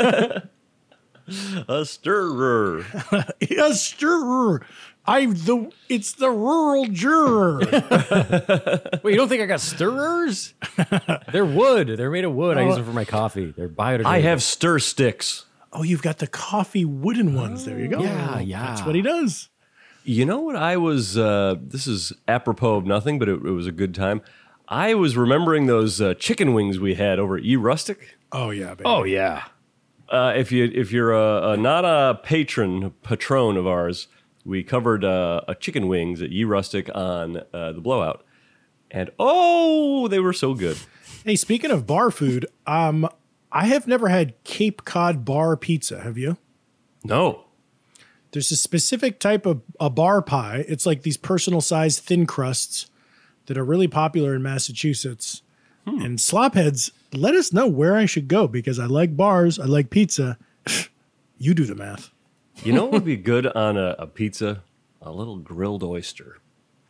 [SPEAKER 6] A stirrer.
[SPEAKER 7] A stirrer. I the it's the rural juror.
[SPEAKER 5] Wait, you don't think I got stirrers? They're wood. They're made of wood. I
[SPEAKER 7] Oh.
[SPEAKER 5] use them for my coffee. They're biodegradable.
[SPEAKER 6] I have stir sticks.
[SPEAKER 7] Oh, you've got the coffee wooden ones. There you go.
[SPEAKER 5] Yeah, yeah.
[SPEAKER 7] That's what he does.
[SPEAKER 6] You know what I was, uh, this is apropos of nothing, but it, it was a good time. I was remembering those uh, chicken wings we had over at E Rustic.
[SPEAKER 7] Oh, yeah, baby.
[SPEAKER 5] Oh, yeah.
[SPEAKER 6] Uh, if you if you're a, a, not a patron patron of ours, we covered uh, a chicken wings at E Rustic on uh, the Blowout, and oh, they were so good.
[SPEAKER 7] Hey, speaking of bar food, um, I have never had Cape Cod bar pizza. Have you?
[SPEAKER 6] No.
[SPEAKER 7] There's a specific type of a bar pie. It's like these personal sized thin crusts that are really popular in Massachusetts.
[SPEAKER 6] Hmm.
[SPEAKER 7] And slopheads, let us know where I should go because I like bars. I like pizza. You do the math.
[SPEAKER 6] You know what would be good on a, a pizza? A little grilled oyster.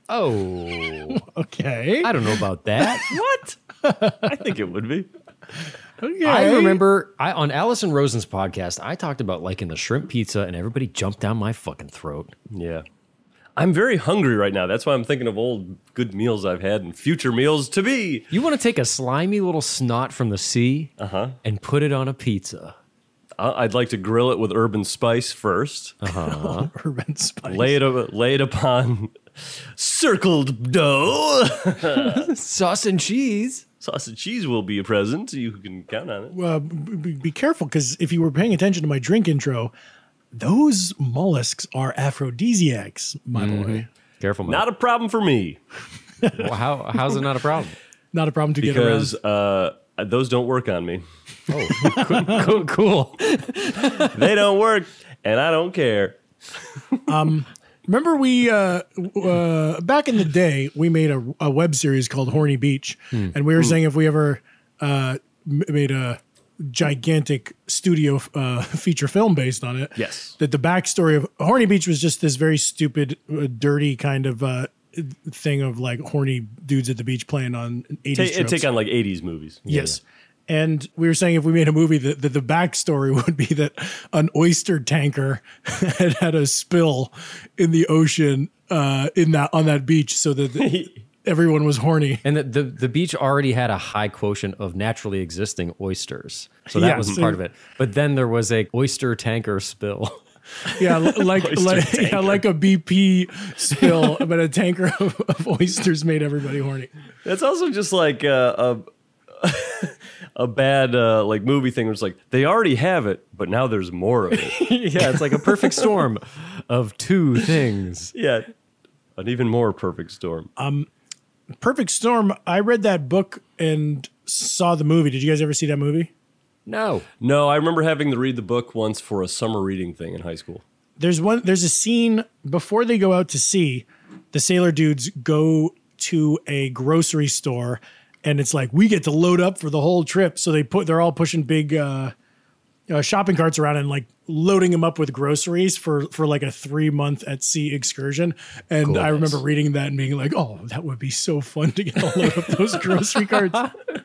[SPEAKER 5] Oh.
[SPEAKER 7] Okay.
[SPEAKER 5] I don't know about that.
[SPEAKER 6] What? I think it would be.
[SPEAKER 7] Okay.
[SPEAKER 5] I remember I on Allison Rosen's podcast, I talked about liking the shrimp pizza and everybody jumped down my fucking throat.
[SPEAKER 6] Yeah. I'm very hungry right now. That's why I'm thinking of old good meals I've had and future meals to be.
[SPEAKER 5] You want to take a slimy little snot from the sea
[SPEAKER 6] uh-huh.
[SPEAKER 5] and put it on a pizza.
[SPEAKER 6] Uh, I'd like to grill it with urban spice first.
[SPEAKER 5] Uh-huh.
[SPEAKER 7] Urban spice.
[SPEAKER 6] Lay it, lay it upon circled dough.
[SPEAKER 5] Sauce and cheese.
[SPEAKER 6] Sauce and cheese will be present. You can count on it.
[SPEAKER 7] Well, b- be careful because if you were paying attention to my drink intro, those mollusks are aphrodisiacs, my boy.
[SPEAKER 5] Careful, man.
[SPEAKER 6] Not a problem for me.
[SPEAKER 5] Well, how, how's it not a problem?
[SPEAKER 7] Not a problem to
[SPEAKER 6] because,
[SPEAKER 7] get around.
[SPEAKER 6] uh, those don't work on me.
[SPEAKER 5] Oh, cool. cool.
[SPEAKER 6] They don't work, and I don't care.
[SPEAKER 7] Um, remember we uh, uh, back in the day we made a, a web series called Horny Beach,
[SPEAKER 5] Hmm.
[SPEAKER 7] and we were
[SPEAKER 6] Hmm.
[SPEAKER 7] saying if we ever uh, m- made a gigantic studio uh, feature film based on it,
[SPEAKER 6] Yes.
[SPEAKER 7] that the backstory of Horny Beach was just this very stupid, uh, dirty kind of uh, thing of like horny dudes at the beach playing on eighties
[SPEAKER 6] Take,
[SPEAKER 7] tropes.
[SPEAKER 6] take on like eighties movies.
[SPEAKER 7] Yes. And we were saying if we made a movie that, that the backstory would be that an oyster tanker had had a spill in the ocean uh, in that on that beach so that the, everyone was horny.
[SPEAKER 5] And the, the, the beach already had a high quotient of naturally existing oysters. So that
[SPEAKER 7] Yeah,
[SPEAKER 5] was
[SPEAKER 7] so-
[SPEAKER 5] part of it. But then there was a oyster tanker spill.
[SPEAKER 7] Yeah, li- like
[SPEAKER 5] Oyster
[SPEAKER 7] like, yeah,
[SPEAKER 5] tanker.
[SPEAKER 7] like a B P spill, but a tanker of, of oysters made everybody horny.
[SPEAKER 6] That's also just like uh, a a bad uh, like movie thing where it's like they already have it, but now there's more of it.
[SPEAKER 5] Yeah, it's like a perfect storm of two things.
[SPEAKER 6] Yeah, an even more perfect storm.
[SPEAKER 7] Um, Perfect Storm. I read that book and saw the movie. Did you guys ever see that movie?
[SPEAKER 5] No.
[SPEAKER 6] No, I remember having to read the book once for a summer reading thing in high school.
[SPEAKER 7] There's one. There's a scene before they go out to sea. The sailor dudes go to a grocery store, and it's like we get to load up for the whole trip. So they put. They're all pushing big uh, uh, shopping carts around and like loading them up with groceries for for like a three month at sea excursion. And I remember reading that and being like, "Oh, that would be so fun to get to load up those grocery carts."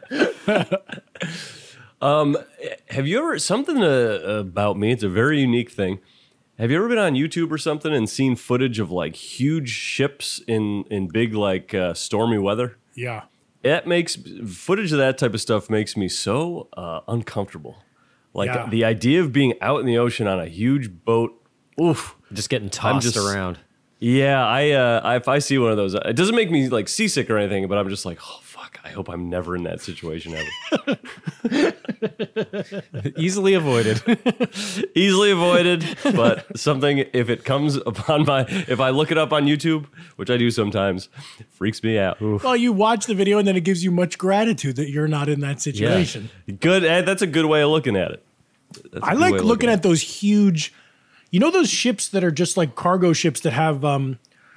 [SPEAKER 6] Um, have you ever something uh, about me? It's a very unique thing. Have you ever been on YouTube or something and seen footage of like huge ships in in big like uh, stormy weather?
[SPEAKER 7] Yeah.
[SPEAKER 6] It makes footage of that type of stuff makes me so uh, uncomfortable. Like
[SPEAKER 5] Yeah.
[SPEAKER 6] the idea of being out in the ocean on a huge boat, oof,
[SPEAKER 5] just getting
[SPEAKER 6] I'm
[SPEAKER 5] tossed around.
[SPEAKER 6] Yeah, I, uh, I if I see one of those, it doesn't make me like seasick or anything, but I'm just like, oh fuck, I hope I'm never in that situation ever.
[SPEAKER 5] Easily avoided.
[SPEAKER 6] Easily avoided, but something if it comes upon my, if I look it up on YouTube, which I do sometimes, it freaks me out. Oof.
[SPEAKER 7] Well, you watch the video and then it gives you much gratitude that you're not in that situation.
[SPEAKER 6] Yeah. Good. eh, That's a good way of looking at it. That's a
[SPEAKER 7] I
[SPEAKER 6] good
[SPEAKER 7] like
[SPEAKER 6] way of
[SPEAKER 7] looking at those huge, you know, those ships that are just like cargo ships that have, um,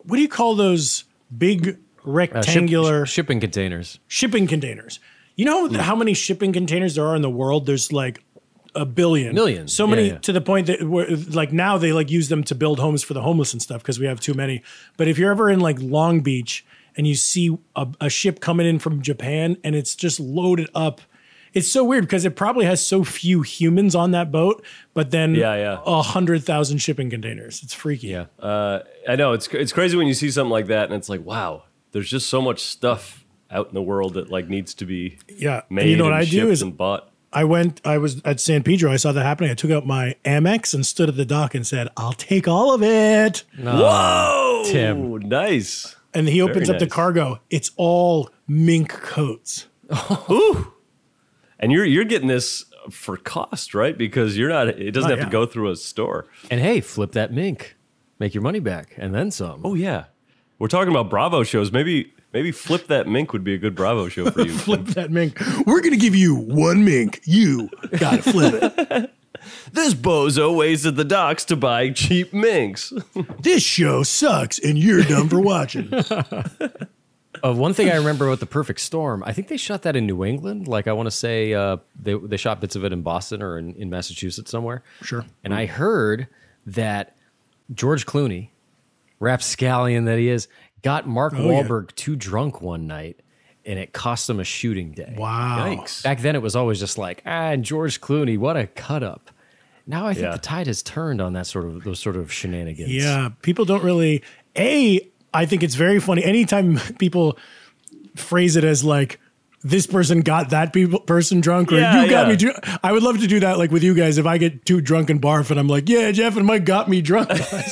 [SPEAKER 7] what do you call those big
[SPEAKER 5] Uh, ship-
[SPEAKER 7] rectangular
[SPEAKER 5] sh- shipping containers.
[SPEAKER 7] shipping containers? You know how many shipping containers there are in the world? There's like a billion,
[SPEAKER 5] Millions.
[SPEAKER 7] So
[SPEAKER 5] Yeah,
[SPEAKER 7] many
[SPEAKER 5] yeah.
[SPEAKER 7] to the point that we're, like now they like use them to build homes for the homeless and stuff because we have too many. But if you're ever in like Long Beach and you see a, a ship coming in from Japan and it's just loaded up. It's so weird because it probably has so few humans on that boat, but then
[SPEAKER 6] Yeah, yeah.
[SPEAKER 7] a hundred thousand shipping containers. It's freaky.
[SPEAKER 5] Yeah.
[SPEAKER 6] Uh, I know it's it's crazy when you see something like that, and it's like, wow, there's just so much stuff out in the world that like needs to be
[SPEAKER 7] Yeah. And
[SPEAKER 6] made
[SPEAKER 7] you know what
[SPEAKER 6] and
[SPEAKER 7] I do
[SPEAKER 6] shipped
[SPEAKER 7] is
[SPEAKER 6] and bought.
[SPEAKER 7] I went, I was at San Pedro. I saw that happening. I took out my Amex and stood at the dock and said, I'll take all of it.
[SPEAKER 6] Whoa,
[SPEAKER 5] Tim.
[SPEAKER 6] nice.
[SPEAKER 7] And he opens
[SPEAKER 6] Very
[SPEAKER 7] up the
[SPEAKER 6] nice.
[SPEAKER 7] cargo. It's all mink coats.
[SPEAKER 6] Ooh. And you're you're getting this for cost, right? Because you're not. It doesn't
[SPEAKER 7] Oh,
[SPEAKER 6] have to
[SPEAKER 7] yeah.
[SPEAKER 6] go through a store.
[SPEAKER 5] And hey, flip that mink. Make your money back and then some.
[SPEAKER 6] Oh yeah, we're talking about Bravo shows. Maybe maybe flip that mink would be a good Bravo show for you.
[SPEAKER 7] Flip that mink. We're going to give you one mink. You got to flip it.
[SPEAKER 6] This bozo waits at the docks to buy cheap minks.
[SPEAKER 7] This show sucks and you're dumb for watching.
[SPEAKER 5] Uh, one thing I remember about The Perfect Storm, I think they shot that in New England. Like I want to say uh, they they shot bits of it in Boston or in, in Massachusetts somewhere.
[SPEAKER 7] Sure.
[SPEAKER 5] And I heard that George Clooney, rapscallion that he is, got Mark
[SPEAKER 7] Oh, yeah.
[SPEAKER 5] Wahlberg too drunk one night, and it cost him a shooting day.
[SPEAKER 7] Wow.
[SPEAKER 6] Yikes.
[SPEAKER 5] Back then, it was always just like, ah, and George Clooney, what a cut up. Now I think
[SPEAKER 6] Yeah.
[SPEAKER 5] the tide has turned on that sort of those sort of shenanigans.
[SPEAKER 7] Yeah, people don't really. A, I think it's very funny. Anytime people phrase it as like, this person got that people person drunk, or
[SPEAKER 6] Yeah,
[SPEAKER 7] you got
[SPEAKER 6] yeah.
[SPEAKER 7] me drunk. I would love to do that, like with you guys. If I get too drunk and barf, and I'm like, yeah, Jeff and Mike got me drunk.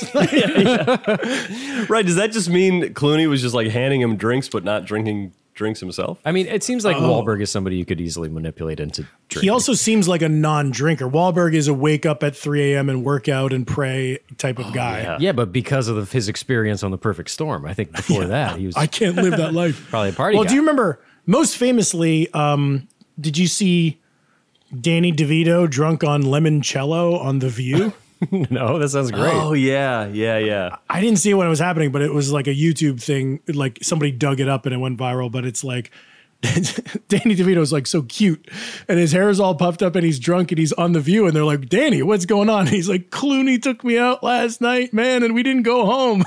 [SPEAKER 6] Right? Does that just mean Clooney was just like handing him drinks, but not drinking drinks himself?
[SPEAKER 5] I mean, it seems like
[SPEAKER 7] Oh.
[SPEAKER 5] Wahlberg is somebody you could easily manipulate into drinking.
[SPEAKER 7] He also seems like a non-drinker. Wahlberg is a wake up at three a.m. and work out and pray type of guy.
[SPEAKER 6] yeah.
[SPEAKER 5] Yeah, but because of the, his experience on The Perfect Storm, I think before that he was
[SPEAKER 7] I can't live that life.
[SPEAKER 5] probably a party
[SPEAKER 7] Well,
[SPEAKER 5] guy.
[SPEAKER 7] do you remember most famously? Um, did you see Danny DeVito drunk on limoncello on The View?
[SPEAKER 5] No, that sounds great.
[SPEAKER 6] Oh yeah, yeah, yeah.
[SPEAKER 7] I didn't see it when it was happening, but it was like a YouTube thing. Like somebody dug it up and it went viral. But it's like Danny DeVito is like so cute, and his hair is all puffed up, and he's drunk, and he's on The View, and they're like, "Danny, what's going on?" And he's like, "Clooney took me out last night, man, and we didn't go home."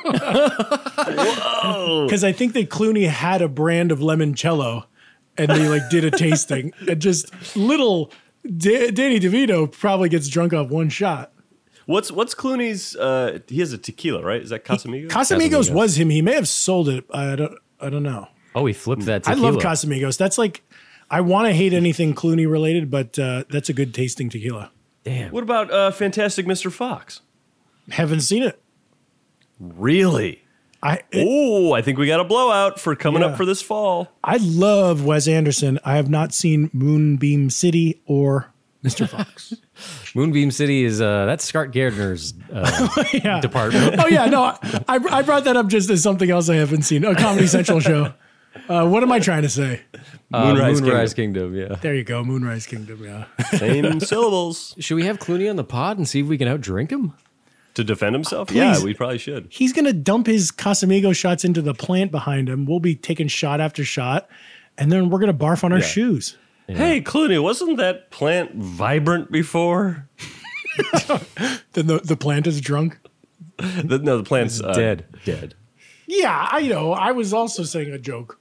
[SPEAKER 6] Whoa.
[SPEAKER 7] Because I think that Clooney had a brand of limoncello, and they like did a tasting, and just little Da- Danny DeVito probably gets drunk off one shot.
[SPEAKER 6] What's what's Clooney's? Uh, he has a tequila, right? Is that Casamigos?
[SPEAKER 7] Casamigos
[SPEAKER 5] Casamigos.
[SPEAKER 7] was him. He may have sold it. I don't. I don't know.
[SPEAKER 5] Oh, he flipped that
[SPEAKER 7] I
[SPEAKER 5] tequila.
[SPEAKER 7] love Casamigos. That's like, I want to hate anything Clooney related, but uh, that's a good tasting tequila.
[SPEAKER 5] Damn.
[SPEAKER 6] What about uh, Fantastic Mister Fox?
[SPEAKER 7] Haven't seen it.
[SPEAKER 6] Really?
[SPEAKER 7] I it-
[SPEAKER 6] Oh, I think we got a blowout for coming
[SPEAKER 7] Yeah.
[SPEAKER 6] up for this fall.
[SPEAKER 7] I love Wes Anderson. I have not seen Moonbeam City or Mister Fox.
[SPEAKER 5] Moonbeam City is uh, that's Scott Gardner's uh,
[SPEAKER 7] Yeah.
[SPEAKER 5] department.
[SPEAKER 7] Oh yeah, no, I, I brought that up just as something else I haven't seen. A Comedy Central show. Uh, what am I trying to say?
[SPEAKER 5] Uh,
[SPEAKER 6] Moonrise
[SPEAKER 5] Moonrise Kingdom. Yeah.
[SPEAKER 7] There you go, Moonrise Kingdom. Yeah.
[SPEAKER 6] Same syllables.
[SPEAKER 5] Should we have Clooney on the pod and see if we can outdrink him?
[SPEAKER 6] To defend himself?
[SPEAKER 7] Please.
[SPEAKER 6] Yeah, we probably should.
[SPEAKER 7] He's gonna dump his Casamigo shots into the plant behind him. We'll be taking shot after shot, and then we're gonna barf on our
[SPEAKER 6] Yeah.
[SPEAKER 7] shoes.
[SPEAKER 6] Hey, Clooney, wasn't that plant vibrant before?
[SPEAKER 7] Then the, the plant is drunk.
[SPEAKER 6] The, no, the plant's uh,
[SPEAKER 5] Dead.
[SPEAKER 6] Dead.
[SPEAKER 7] Yeah, I know. I was also saying a joke.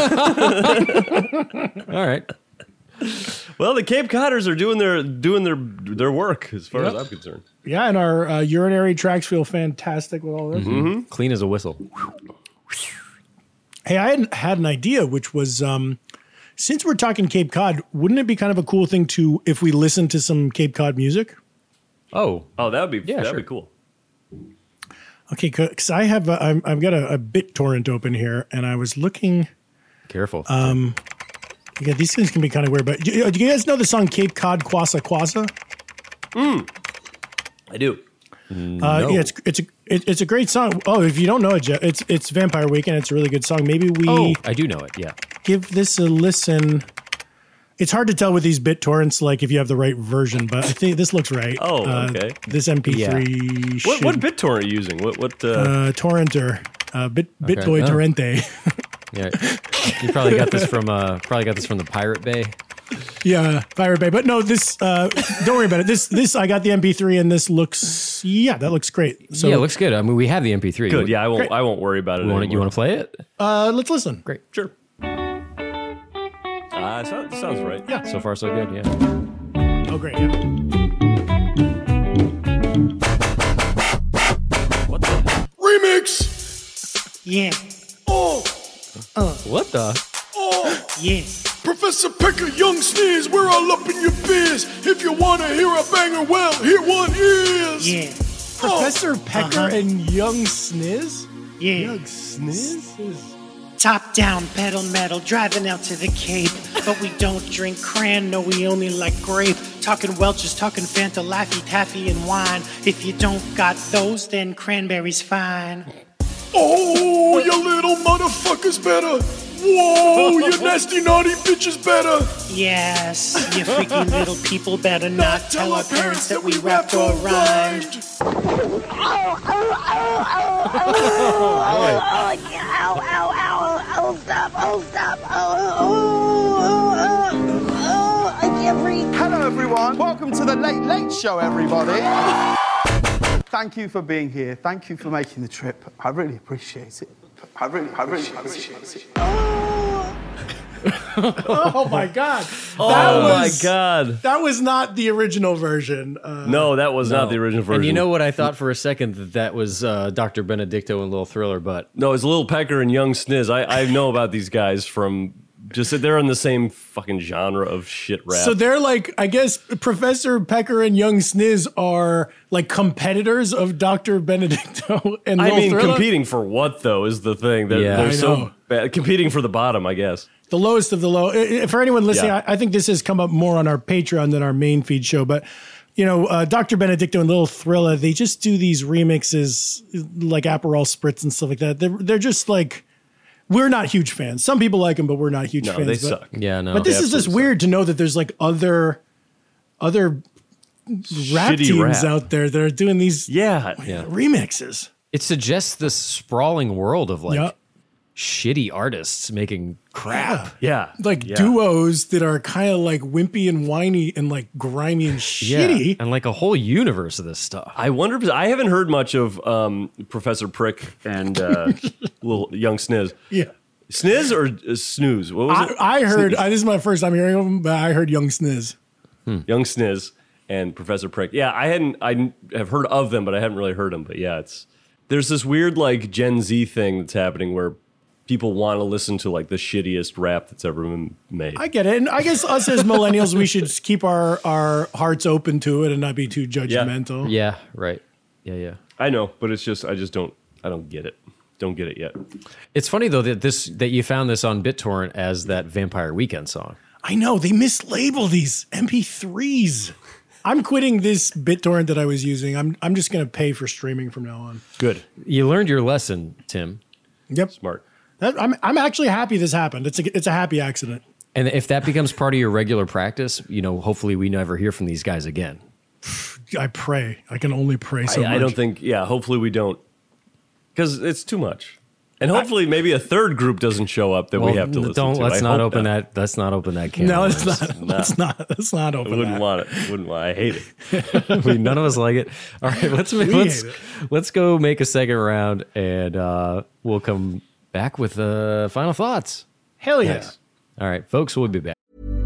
[SPEAKER 5] All right.
[SPEAKER 6] Well, the Cape Codders are doing their doing their their work as far
[SPEAKER 7] Yep.
[SPEAKER 6] as I'm concerned.
[SPEAKER 7] Yeah, and our uh, urinary tracts feel fantastic with all this.
[SPEAKER 6] Mm-hmm.
[SPEAKER 5] Clean as a whistle.
[SPEAKER 7] Hey, I had, had an idea, which was um, since we're talking Cape Cod, wouldn't it be kind of a cool thing to if we listen to some Cape Cod music?
[SPEAKER 5] Oh,
[SPEAKER 6] Oh, that would be
[SPEAKER 5] Yeah,
[SPEAKER 6] that'd
[SPEAKER 5] sure.
[SPEAKER 6] be cool.
[SPEAKER 7] Okay, because I have a, I'm, I've got a, a BitTorrent open here, and I was looking.
[SPEAKER 5] careful.
[SPEAKER 7] Um, yeah, these things can be kind of weird, but do, do you guys know the song Cape Cod Kwasa Kwasa?
[SPEAKER 6] I do.
[SPEAKER 7] Uh,
[SPEAKER 5] No.
[SPEAKER 7] Yeah, it's it's a it, it's a great song. Oh, if you don't know it, Jeff, it's it's Vampire Weekend. It's a really good song. Maybe we
[SPEAKER 5] oh, I do know it. Yeah.
[SPEAKER 7] give this a listen. It's hard to tell with these BitTorrents, like if you have the right version, but I think this looks right.
[SPEAKER 6] Oh,
[SPEAKER 7] Uh,
[SPEAKER 6] okay.
[SPEAKER 7] this M P three.
[SPEAKER 6] What
[SPEAKER 7] should,
[SPEAKER 6] what BitTorrent are you using? What what? Uh,
[SPEAKER 7] uh, torrenter? Uh, Bit
[SPEAKER 5] Okay.
[SPEAKER 7] Bitboy
[SPEAKER 5] Oh.
[SPEAKER 7] Torrente.
[SPEAKER 5] Yeah, you probably got this from uh, probably got this from the Pirate Bay.
[SPEAKER 7] Yeah, Pirate Bay. But no, this. Uh, don't worry about it. This. This. I got the M P three, and this looks. Yeah, that looks great. So
[SPEAKER 5] yeah, it looks good. I mean, we have the M P three.
[SPEAKER 6] Good. Yeah, I won't.
[SPEAKER 7] Great.
[SPEAKER 6] I won't worry about it.
[SPEAKER 5] You want,
[SPEAKER 6] anymore.
[SPEAKER 5] you want to play it?
[SPEAKER 7] Uh, let's listen.
[SPEAKER 5] Great.
[SPEAKER 6] Sure. Uh, so, sounds right.
[SPEAKER 7] Yeah.
[SPEAKER 5] So far, so good. Yeah.
[SPEAKER 7] Oh, great. Yeah.
[SPEAKER 6] What the?
[SPEAKER 13] Remix!
[SPEAKER 14] Yeah,
[SPEAKER 13] Oh,
[SPEAKER 5] What the?
[SPEAKER 13] oh!
[SPEAKER 14] yeah.
[SPEAKER 13] Professor Pecker, Young Sneeze, we're all up in your biz. If you want to hear a banger, well, here one is.
[SPEAKER 14] Yeah,
[SPEAKER 7] Professor Pecker
[SPEAKER 14] Uh-huh.
[SPEAKER 7] and Young Sniz?
[SPEAKER 14] yeah.
[SPEAKER 7] Young Sniz?
[SPEAKER 14] Top down, pedal metal, driving out to the Cape. But we don't drink cran, no, we only like grape. Talking Welch's, talking Fanta, Laffy Taffy, and wine. If you don't got those, then cranberry's fine.
[SPEAKER 13] Oh, you little motherfuckers better. Whoa, you nasty naughty bitches better.
[SPEAKER 14] Yes, you freaky little people better not tell our parents that we rapped or rhymed.
[SPEAKER 15] Hello, everyone. Welcome to the Late Late Show, everybody. Thank you for being here. Thank you for making the trip. I really appreciate it. I really, I really appreciate it.
[SPEAKER 7] Oh my God.
[SPEAKER 6] Oh
[SPEAKER 7] That
[SPEAKER 6] my
[SPEAKER 7] was-
[SPEAKER 6] God.
[SPEAKER 7] That was not the original version. Uh,
[SPEAKER 6] No, that was not the original version.
[SPEAKER 5] And you know what? I thought for a second that that was uh, Doctor Benedicto and Little Thriller, but
[SPEAKER 6] No, it's Lil Pecker and Young Sniz. I, I know about these guys from just that they're in the same fucking genre of shit rap.
[SPEAKER 7] So they're like, I guess Professor Pecker and Young Sniz are like competitors of Doctor Benedicto and
[SPEAKER 6] I
[SPEAKER 7] Lil
[SPEAKER 6] mean,
[SPEAKER 7] Thriller.
[SPEAKER 6] competing for what though is the thing. They're,
[SPEAKER 5] Yeah.
[SPEAKER 6] they're
[SPEAKER 7] I
[SPEAKER 6] so
[SPEAKER 7] know.
[SPEAKER 6] bad. Competing for the bottom, I guess.
[SPEAKER 7] The lowest of the low. I- I- For anyone listening,
[SPEAKER 6] Yeah.
[SPEAKER 7] I, I think this has come up more on our Patreon than our main feed show, but you know, uh, Doctor Benedicto and Little Thriller, they just do these remixes like Aperol Spritz and stuff like that. They're, they're just like, we're not huge fans. Some people like them, but we're not huge
[SPEAKER 6] No,
[SPEAKER 7] fans.
[SPEAKER 6] they
[SPEAKER 7] but,
[SPEAKER 6] suck.
[SPEAKER 5] yeah, no.
[SPEAKER 7] But this
[SPEAKER 6] They
[SPEAKER 7] is just
[SPEAKER 6] absolutely
[SPEAKER 7] weird to know that there's like other other rap
[SPEAKER 6] Shitty
[SPEAKER 7] teams
[SPEAKER 6] rap.
[SPEAKER 7] out there that are doing these
[SPEAKER 6] Yeah.
[SPEAKER 5] Yeah.
[SPEAKER 7] remixes.
[SPEAKER 5] It suggests this sprawling world of like
[SPEAKER 7] Yeah.
[SPEAKER 5] shitty artists making crap.
[SPEAKER 6] Yeah.
[SPEAKER 7] Like
[SPEAKER 6] Yeah.
[SPEAKER 7] duos that are kind of like wimpy and whiny and like grimy and shitty.
[SPEAKER 5] And like a whole universe of this stuff.
[SPEAKER 6] I wonder. Because I haven't heard much of um, Professor Prick and uh, Little Young Sniz.
[SPEAKER 7] Yeah.
[SPEAKER 6] Sniz or uh, Snooze? What was it?
[SPEAKER 7] I, I heard, I, this is my first time hearing of them, but I heard Young Sniz.
[SPEAKER 6] Young Sniz and Professor Prick. Yeah, I hadn't. I have heard of them, but I haven't really heard them. But yeah, it's there's this weird like Gen Z thing that's happening where people want to listen to like the shittiest rap that's ever been made.
[SPEAKER 7] I get it. And I guess us as millennials, we should keep our, our hearts open to it and not be too judgmental.
[SPEAKER 5] Yeah, right. Yeah, yeah.
[SPEAKER 6] I know, but it's just I just don't I don't get it. Don't get it yet.
[SPEAKER 5] It's funny though that this that you found this on BitTorrent as that Vampire Weekend song.
[SPEAKER 7] I know, they mislabel these M P threes. I'm quitting this BitTorrent that I was using. I'm I'm just going to pay for streaming from now on.
[SPEAKER 6] Good.
[SPEAKER 5] You learned your lesson, Tim.
[SPEAKER 7] Yep.
[SPEAKER 6] Smart.
[SPEAKER 7] That, I'm I'm actually happy this happened. It's a it's a happy accident.
[SPEAKER 5] And if that becomes part of your regular practice, you know, hopefully we never hear from these guys again.
[SPEAKER 7] I pray. I can only pray so
[SPEAKER 6] I,
[SPEAKER 7] much.
[SPEAKER 6] I don't think. Yeah, hopefully we don't, because it's too much. And hopefully maybe a third group doesn't show up that we
[SPEAKER 5] Well,
[SPEAKER 6] have to listen
[SPEAKER 5] don't
[SPEAKER 6] to.
[SPEAKER 5] let's
[SPEAKER 6] I
[SPEAKER 5] not
[SPEAKER 6] hope
[SPEAKER 5] open that. Let's not open that can.
[SPEAKER 7] No,
[SPEAKER 5] of
[SPEAKER 7] let's
[SPEAKER 5] worms.
[SPEAKER 7] not.
[SPEAKER 6] Nah.
[SPEAKER 7] Let's not. Let's not
[SPEAKER 6] I
[SPEAKER 7] open
[SPEAKER 6] wouldn't
[SPEAKER 7] that.
[SPEAKER 6] want it. Wouldn't want. I hate it.
[SPEAKER 5] we, none of us like it. All right, let's make,
[SPEAKER 7] We
[SPEAKER 5] let's
[SPEAKER 7] hate it.
[SPEAKER 5] let's go make a second round, and uh, we'll come back with uh, final thoughts.
[SPEAKER 7] Hell yeah.
[SPEAKER 5] All right, folks, we'll be back.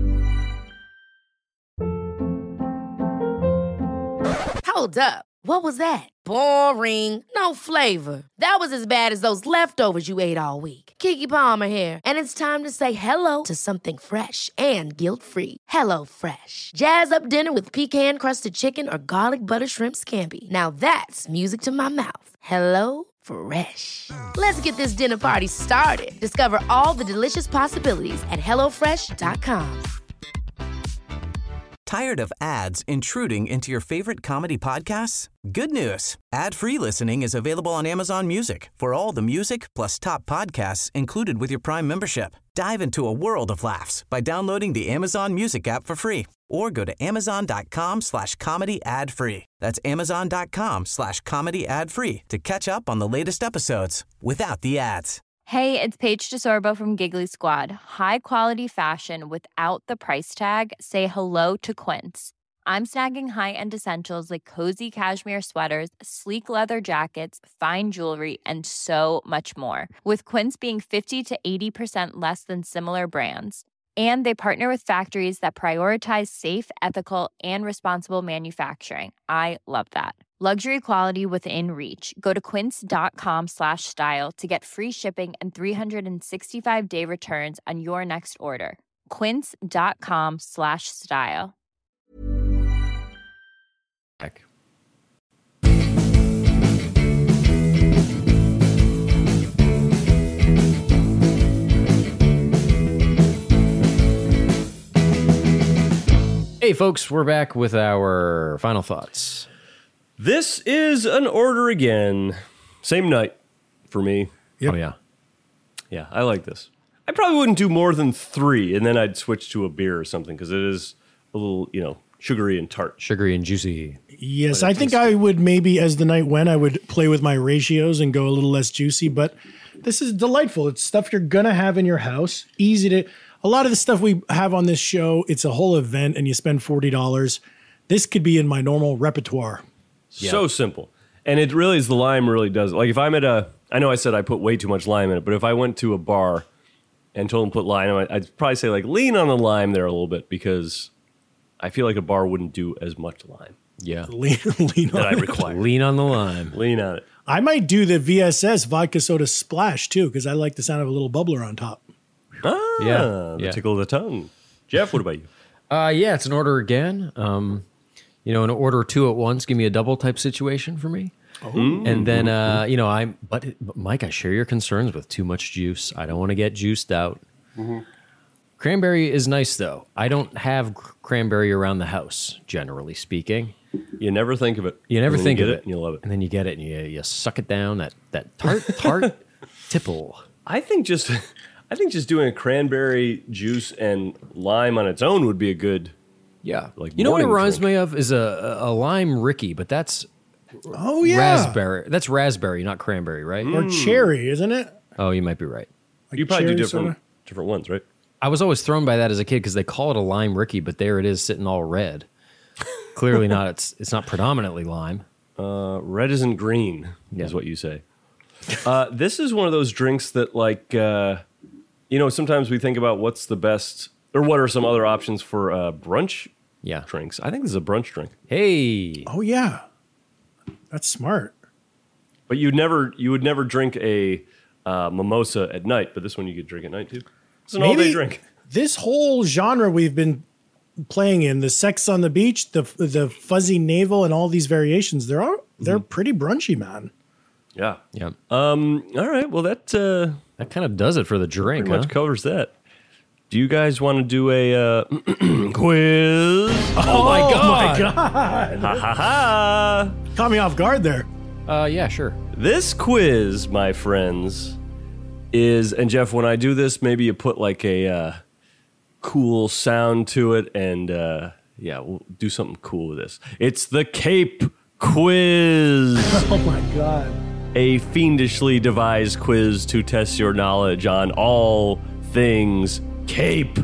[SPEAKER 1] Hold up. What was that? Boring. No flavor. That was as bad as those leftovers you ate all week. Keke Palmer here, and it's time to say hello to something fresh and guilt-free. Hello Fresh. Jazz up dinner with pecan-crusted chicken or garlic butter shrimp scampi. Now that's music to my mouth. Hello Fresh. Let's get this dinner party started. Discover all the delicious possibilities at hello fresh dot com.
[SPEAKER 11] Tired of ads intruding into your favorite comedy podcasts? Good news. Ad-free listening is available on Amazon Music for all the music plus top podcasts included with your Prime membership. Dive into a world of laughs by downloading the Amazon Music app for free or go to amazon.com slash comedy ad free. That's amazon.com slash comedy ad free to catch up on the latest episodes without the ads.
[SPEAKER 12] Hey, it's Paige DeSorbo from Giggly Squad. High quality fashion without the price tag. Say hello to Quince. I'm snagging high-end essentials like cozy cashmere sweaters, sleek leather jackets, fine jewelry, and so much more. With Quince being fifty to eighty percent less than similar brands. And they partner with factories that prioritize safe, ethical, and responsible manufacturing. I love that. Luxury quality within reach. Go to quince.com slash style to get free shipping and three sixty-five day returns on your next order. Quince.com slash style.
[SPEAKER 5] Heck. Hey folks, we're back with our final thoughts.
[SPEAKER 6] This is an order again. Same night for me.
[SPEAKER 5] Yep. Oh, yeah.
[SPEAKER 6] Yeah, I like this. I probably wouldn't do more than three, and then I'd switch to a beer or something, because it is a little, you know, sugary and tart.
[SPEAKER 5] Sugary and juicy.
[SPEAKER 7] Yes, I think I would maybe, as the night went, I would play with my ratios and go a little less juicy, but this is delightful. It's stuff you're going to have in your house. Easy to... A lot of the stuff we have on this show, it's a whole event, and you spend forty dollars. This could be in my normal repertoire.
[SPEAKER 6] So yeah. Simple. And it really is, the lime really does it. Like if I'm at a, I know I said I put way too much lime in it, but if I went to a bar and told them to put lime in it, I'd probably say like lean on the lime there a little bit, because I feel like a bar wouldn't do as much lime.
[SPEAKER 5] Yeah.
[SPEAKER 7] Lean, lean
[SPEAKER 6] that
[SPEAKER 7] on
[SPEAKER 6] I
[SPEAKER 7] it.
[SPEAKER 6] require.
[SPEAKER 5] Lean on the lime.
[SPEAKER 6] Lean on it.
[SPEAKER 7] I might do the V S S vodka soda splash too, because I like the sound of a little bubbler on top.
[SPEAKER 6] Ah,
[SPEAKER 5] Yeah,
[SPEAKER 6] the
[SPEAKER 5] yeah.
[SPEAKER 6] tickle of the tongue. Jeff, what about you?
[SPEAKER 5] Uh, yeah, it's an order again. Um, you know, an order two at once, give me a double type situation for me.
[SPEAKER 7] Oh.
[SPEAKER 5] And then, uh, you know, I'm, but, but Mike, I share your concerns with too much juice. I don't want to get juiced out.
[SPEAKER 6] Mm-hmm.
[SPEAKER 5] Cranberry is nice, though. I don't have cr- cranberry around the house, generally speaking.
[SPEAKER 6] You never think of it.
[SPEAKER 5] You never
[SPEAKER 6] And then
[SPEAKER 5] think
[SPEAKER 6] you
[SPEAKER 5] of
[SPEAKER 6] get
[SPEAKER 5] it.
[SPEAKER 6] it and you love it.
[SPEAKER 5] And then you get it and you, you suck it down, that, that tart, tart tipple.
[SPEAKER 6] I think just, I think just doing a cranberry juice and lime on its own would be a good,
[SPEAKER 5] yeah.
[SPEAKER 6] like
[SPEAKER 5] You know what it
[SPEAKER 6] morning
[SPEAKER 5] reminds
[SPEAKER 6] drink.
[SPEAKER 5] me of is a, a lime Ricky, but that's
[SPEAKER 7] Oh, yeah.
[SPEAKER 5] raspberry. That's raspberry, not cranberry, right?
[SPEAKER 7] Or cherry, isn't it?
[SPEAKER 5] Oh, you might be right.
[SPEAKER 7] Like
[SPEAKER 6] You probably do
[SPEAKER 7] cherry
[SPEAKER 6] different,
[SPEAKER 7] soda?
[SPEAKER 6] different ones, right?
[SPEAKER 5] I was always thrown by that as a kid because they call it a lime Ricky, but there it is sitting all red. Clearly not. It's it's not predominantly lime.
[SPEAKER 6] Uh, red isn't green, is what you say. Uh, this is one of those drinks that, like, uh, you know, sometimes we think about what's the best, or what are some other options for uh, brunch
[SPEAKER 5] yeah.
[SPEAKER 6] drinks. I think this is a brunch drink.
[SPEAKER 5] Hey.
[SPEAKER 7] Oh, yeah. That's smart.
[SPEAKER 6] But you'd never, you would never drink a uh, mimosa at night, but this one you could drink at night, too. It's an all-day drink.
[SPEAKER 7] This whole genre we've been playing in, the sex on the beach, the the fuzzy navel, and all these variations, they're all, they're pretty brunchy, man.
[SPEAKER 6] Yeah.
[SPEAKER 5] Yeah.
[SPEAKER 6] Um. All right. Well, that uh,
[SPEAKER 5] that kind of does it for the drink.
[SPEAKER 6] Pretty much
[SPEAKER 5] huh?
[SPEAKER 6] covers that. Do you guys want to do a uh, quiz?
[SPEAKER 7] Oh,
[SPEAKER 5] my God.
[SPEAKER 7] my God.
[SPEAKER 6] Ha ha ha!
[SPEAKER 7] Caught me off guard there.
[SPEAKER 5] Uh, yeah, sure.
[SPEAKER 6] This quiz, my friends, is, and Jeff, when I do this, maybe you put like a uh, cool sound to it, and uh, yeah, we'll do something cool with this. It's the Cape Quiz.
[SPEAKER 7] Oh my God.
[SPEAKER 6] A fiendishly devised quiz to test your knowledge on all things Cape.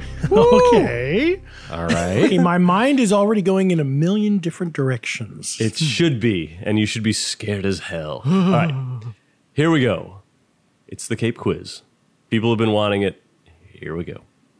[SPEAKER 7] Okay.
[SPEAKER 5] All right.
[SPEAKER 7] Okay, my mind is already going in a million different directions.
[SPEAKER 6] It should be, and you should be scared as hell. All right, here we go. It's the Cape Quiz. People have been wanting it. Here we go.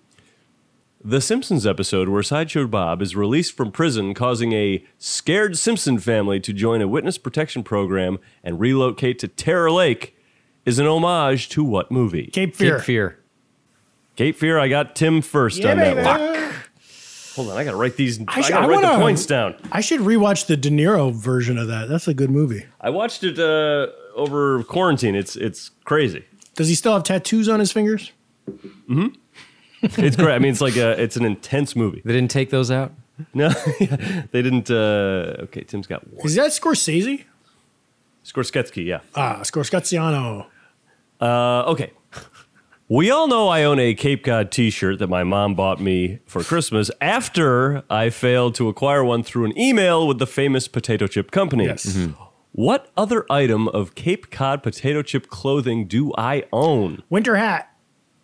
[SPEAKER 6] The Simpsons episode where Sideshow Bob is released from prison, causing a scared Simpson family to join a witness protection program and relocate to Terror Lake, is an homage to what movie?
[SPEAKER 7] Cape Fear.
[SPEAKER 5] Cape Fear.
[SPEAKER 6] Cape Fear. I got Tim first
[SPEAKER 7] Yeah,
[SPEAKER 6] on that
[SPEAKER 7] baby.
[SPEAKER 6] one. Hold on, I gotta write these. I,
[SPEAKER 7] I, should,
[SPEAKER 6] gotta
[SPEAKER 7] I
[SPEAKER 6] write
[SPEAKER 7] wanna,
[SPEAKER 6] the points down.
[SPEAKER 7] I should rewatch the De Niro version of that. That's a good movie.
[SPEAKER 6] I watched it uh, over quarantine. It's it's crazy.
[SPEAKER 7] Does he still have tattoos on his fingers?
[SPEAKER 6] Mm-hmm. It's great. I mean, it's like a, it's an intense movie.
[SPEAKER 5] They didn't take those out?
[SPEAKER 6] No, they didn't. Uh, okay, Tim's got one.
[SPEAKER 7] Is that Scorsese?
[SPEAKER 6] Scorsese, yeah.
[SPEAKER 7] Ah, Scorsese.
[SPEAKER 6] Uh, okay. We all know I own a Cape Cod t-shirt that my mom bought me for Christmas after I failed to acquire one through an email with the famous potato chip company.
[SPEAKER 7] Yes.
[SPEAKER 6] Mm-hmm. What other item of Cape Cod potato chip clothing do I own?
[SPEAKER 7] Winter hat.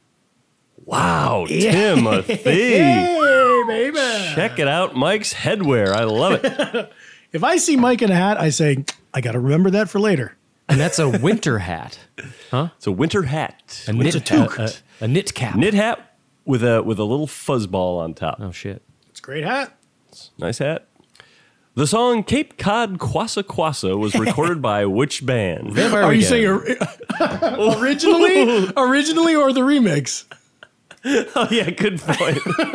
[SPEAKER 6] Wow,
[SPEAKER 7] Yeah.
[SPEAKER 6] Timothy.
[SPEAKER 7] Hey, baby.
[SPEAKER 6] Check it out, Mike's headwear. I love it.
[SPEAKER 7] If I see Mike in a hat, I say, I got to remember that for later.
[SPEAKER 5] And that's a winter hat, huh?
[SPEAKER 6] It's a winter hat.
[SPEAKER 5] A
[SPEAKER 6] Winter
[SPEAKER 5] knit,
[SPEAKER 6] hat.
[SPEAKER 5] a, a, a knit cap.
[SPEAKER 6] Knit hat with a with a little fuzzball on top.
[SPEAKER 5] Oh shit!
[SPEAKER 7] It's a great hat.
[SPEAKER 6] Nice hat. The song Cape Cod Quassa Quassa was recorded by which band?
[SPEAKER 5] Vampire
[SPEAKER 7] Are you
[SPEAKER 5] Weekend.
[SPEAKER 7] saying or- originally, originally, or the remix?
[SPEAKER 6] Oh yeah, good point.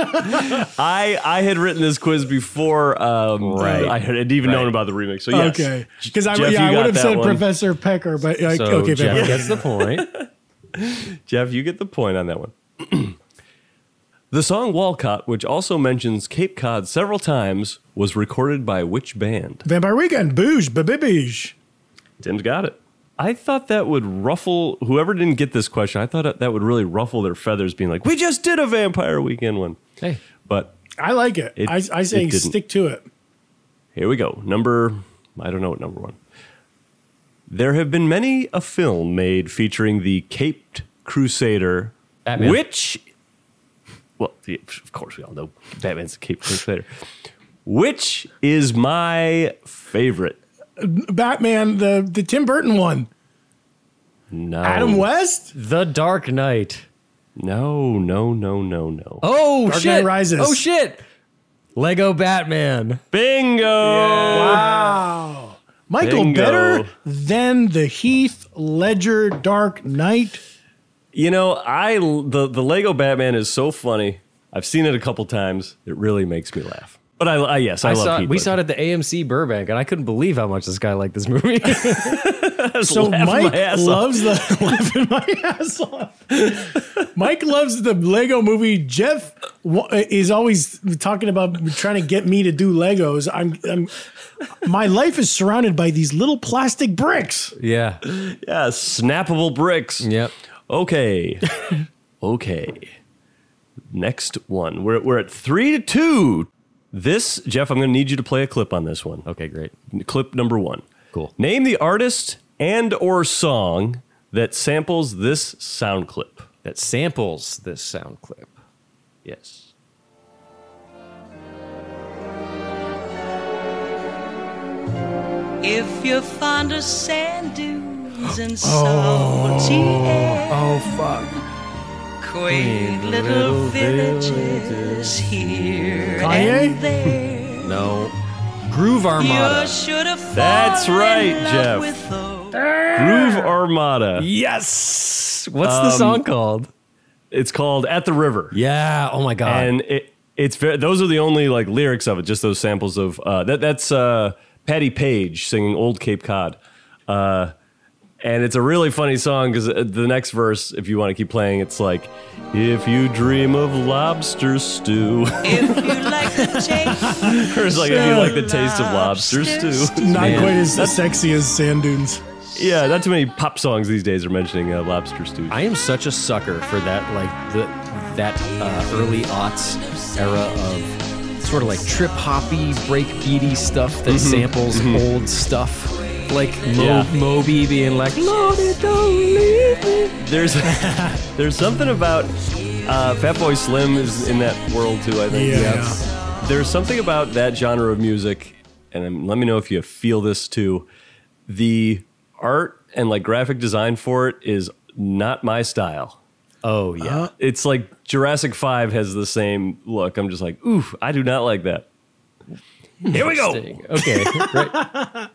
[SPEAKER 6] I I had written this quiz before um,
[SPEAKER 5] Right.
[SPEAKER 6] I had even known
[SPEAKER 5] Right.
[SPEAKER 6] about the remix. So yes.
[SPEAKER 7] Okay, because I,
[SPEAKER 6] Jeff,
[SPEAKER 7] yeah,
[SPEAKER 6] you
[SPEAKER 7] I
[SPEAKER 6] got
[SPEAKER 7] would have
[SPEAKER 6] that
[SPEAKER 7] said
[SPEAKER 6] one.
[SPEAKER 7] Professor Pecker, but like,
[SPEAKER 5] So
[SPEAKER 7] okay,
[SPEAKER 5] Jeff
[SPEAKER 7] Pecker.
[SPEAKER 5] gets the point.
[SPEAKER 6] Jeff, you get the point on that one. The song Walcott, which also mentions Cape Cod several times, was recorded by which band?
[SPEAKER 7] Vampire Weekend, booge, babibige.
[SPEAKER 6] Tim's got it. I thought that would ruffle whoever didn't get this question. I thought that would really ruffle their feathers, being like, "We just did a Vampire Weekend one."
[SPEAKER 5] Hey,
[SPEAKER 6] but
[SPEAKER 7] I like it.
[SPEAKER 6] It-
[SPEAKER 7] I, I say
[SPEAKER 6] it didn't.
[SPEAKER 7] stick to it.
[SPEAKER 6] Here we go. Number, I don't know what number one. There have been many a film made featuring the Caped Crusader,
[SPEAKER 5] Batman.
[SPEAKER 6] which, well, yeah, of course we all know Batman's the Caped Crusader. Which is my favorite?
[SPEAKER 7] Batman, the the Tim Burton one.
[SPEAKER 6] No.
[SPEAKER 7] Adam West.
[SPEAKER 5] The Dark Knight.
[SPEAKER 6] No, no, no, no, no.
[SPEAKER 5] Oh
[SPEAKER 7] Dark
[SPEAKER 5] shit!
[SPEAKER 7] Knight Rises.
[SPEAKER 5] Oh shit! Lego Batman.
[SPEAKER 6] Bingo!
[SPEAKER 7] Wow. Michael
[SPEAKER 6] Bingo.
[SPEAKER 7] better than the Heath Ledger Dark Knight.
[SPEAKER 6] You know, I the the Lego Batman is so funny. I've seen it a couple times. It really makes me laugh. But I, I yes, I,
[SPEAKER 5] I
[SPEAKER 6] love
[SPEAKER 5] saw,
[SPEAKER 6] Heath
[SPEAKER 5] we
[SPEAKER 6] Ledger.
[SPEAKER 5] saw it at the A M C Burbank, and I couldn't believe how much this guy liked this movie.
[SPEAKER 7] So
[SPEAKER 6] laughing
[SPEAKER 7] Mike
[SPEAKER 6] my ass
[SPEAKER 7] loves the laughing my ass off. Mike loves the Lego movie. Jeff wa- is always talking about trying to get me to do Legos. I'm, I'm my life is surrounded by these little plastic bricks.
[SPEAKER 5] yeah.
[SPEAKER 6] Yeah, snappable bricks.
[SPEAKER 5] Yep.
[SPEAKER 6] Okay. Okay. Next one. We're we're at three to two. This, Jeff, I'm going to need you to play a clip on this one.
[SPEAKER 5] Okay, great.
[SPEAKER 6] Clip number one.
[SPEAKER 5] Cool.
[SPEAKER 6] Name the artist and or song that samples this sound clip.
[SPEAKER 5] That samples this sound clip.
[SPEAKER 6] Yes.
[SPEAKER 2] If you're fond of sand dunes and salty air,
[SPEAKER 5] Oh fuck.
[SPEAKER 2] quaint little villages here
[SPEAKER 7] Kanye?
[SPEAKER 2] and there,
[SPEAKER 5] No. Groove
[SPEAKER 2] you're
[SPEAKER 5] Armada.
[SPEAKER 2] sure to fall
[SPEAKER 6] That's right,
[SPEAKER 2] in love
[SPEAKER 6] Jeff.
[SPEAKER 2] with those.
[SPEAKER 6] Groove Armada.
[SPEAKER 5] Yes. What's the
[SPEAKER 6] Um,
[SPEAKER 5] song called?
[SPEAKER 6] It's called At the River.
[SPEAKER 5] Yeah. Oh my god.
[SPEAKER 6] And it it's very, those are the only like lyrics of it, just those samples of uh, that. That's uh, Patty Page singing "Old Cape Cod," uh, and it's a really funny song because the next verse, if you want to keep playing, it's like, "If you dream of lobster stew,"
[SPEAKER 2] If you like the taste,
[SPEAKER 6] or it's like, "If you like the taste of lobster stew."
[SPEAKER 7] Not
[SPEAKER 5] Man,
[SPEAKER 7] quite as sexy as Sand Dunes.
[SPEAKER 6] Yeah, not too many pop songs these days are mentioning uh, lobster stew.
[SPEAKER 5] I am such a sucker for that, like the that uh, early aughts era of sort of like trip hoppy, break beaty stuff that
[SPEAKER 6] Mhm,
[SPEAKER 5] samples
[SPEAKER 6] mhm.
[SPEAKER 5] old stuff, like Mo-
[SPEAKER 6] Yeah.
[SPEAKER 5] Moby being like, "Lordy, don't leave me."
[SPEAKER 6] There's there's something about uh, Fatboy Slim is in that world too. I think.
[SPEAKER 7] Yeah.
[SPEAKER 6] There's something about that genre of music, and um, let me know if you feel this too. The art and like graphic design for it is not my style.
[SPEAKER 5] Oh yeah,
[SPEAKER 6] It's like Jurassic five has the same look. I'm just like, oof, I do not like that. Here we go.
[SPEAKER 5] Interesting. Okay, right.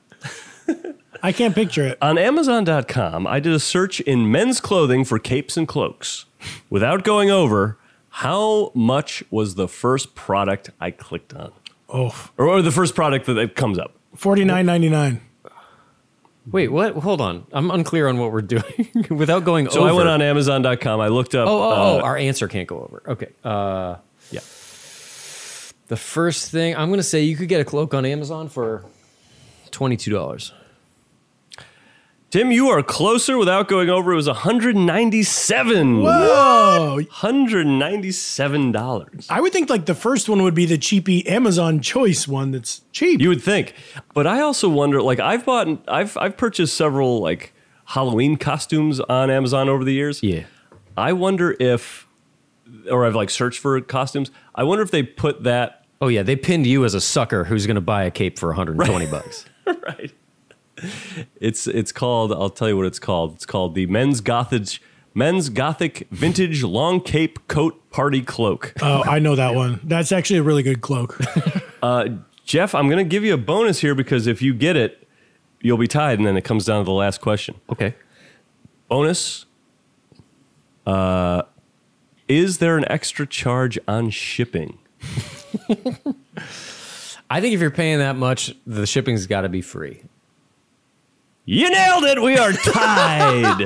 [SPEAKER 7] I can't picture it.
[SPEAKER 6] On Amazon dot com, I did a search in men's clothing for capes and cloaks. Without going over, how much was the first product I clicked on?
[SPEAKER 7] Oh,
[SPEAKER 6] Or, or the first product that, that comes up?
[SPEAKER 7] forty-nine ninety-nine.
[SPEAKER 5] Wait, what? Hold on, I'm unclear on what we're doing. Without going
[SPEAKER 6] So
[SPEAKER 5] over.
[SPEAKER 6] I went on Amazon dot com. I looked up.
[SPEAKER 5] Oh, oh, oh!
[SPEAKER 6] uh,
[SPEAKER 5] Our answer can't go over. Okay. Uh,
[SPEAKER 6] yeah.
[SPEAKER 5] The first thing, I'm going to say you could get a cloak on Amazon for twenty-two dollars.
[SPEAKER 6] Tim, you are closer without going over. It was one hundred ninety-seven dollars.
[SPEAKER 7] Whoa!
[SPEAKER 6] one hundred ninety-seven dollars.
[SPEAKER 7] I would think like the first one would be the cheapy Amazon Choice one that's cheap.
[SPEAKER 6] You would think. But I also wonder, like I've bought, I've I've purchased several like Halloween costumes on Amazon over the years.
[SPEAKER 5] Yeah.
[SPEAKER 6] I wonder if, or I've like searched for costumes. I wonder if they put that.
[SPEAKER 5] Oh yeah, they pinned you as a sucker who's going to buy a cape for one hundred twenty bucks.
[SPEAKER 6] Right. It's it's called, I'll tell you what it's called. It's called the Men's Gothic Men's Gothic Vintage Long Cape Coat Party Cloak.
[SPEAKER 7] Oh, I know that one. That's actually a really good cloak.
[SPEAKER 6] uh, Jeff, I'm going to give you a bonus here because if you get it, you'll be tied, and then it comes down to the last question.
[SPEAKER 5] Okay.
[SPEAKER 6] Bonus. Uh, is there an extra charge on shipping?
[SPEAKER 5] I think if you're paying that much, the shipping's got to be free.
[SPEAKER 6] You nailed it. We are tied.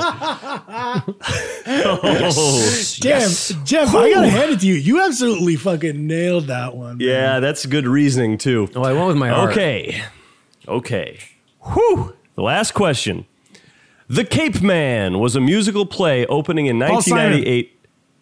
[SPEAKER 7] oh, yes. Damn, yes. Jeff, Whew. I gotta hand it to you. You absolutely fucking nailed that one. Man.
[SPEAKER 6] Yeah, that's good reasoning too.
[SPEAKER 5] Oh, I went with my heart.
[SPEAKER 6] Okay. Okay. Whew. The last question. The Cape Man was a musical play opening in nineteen ninety-eight.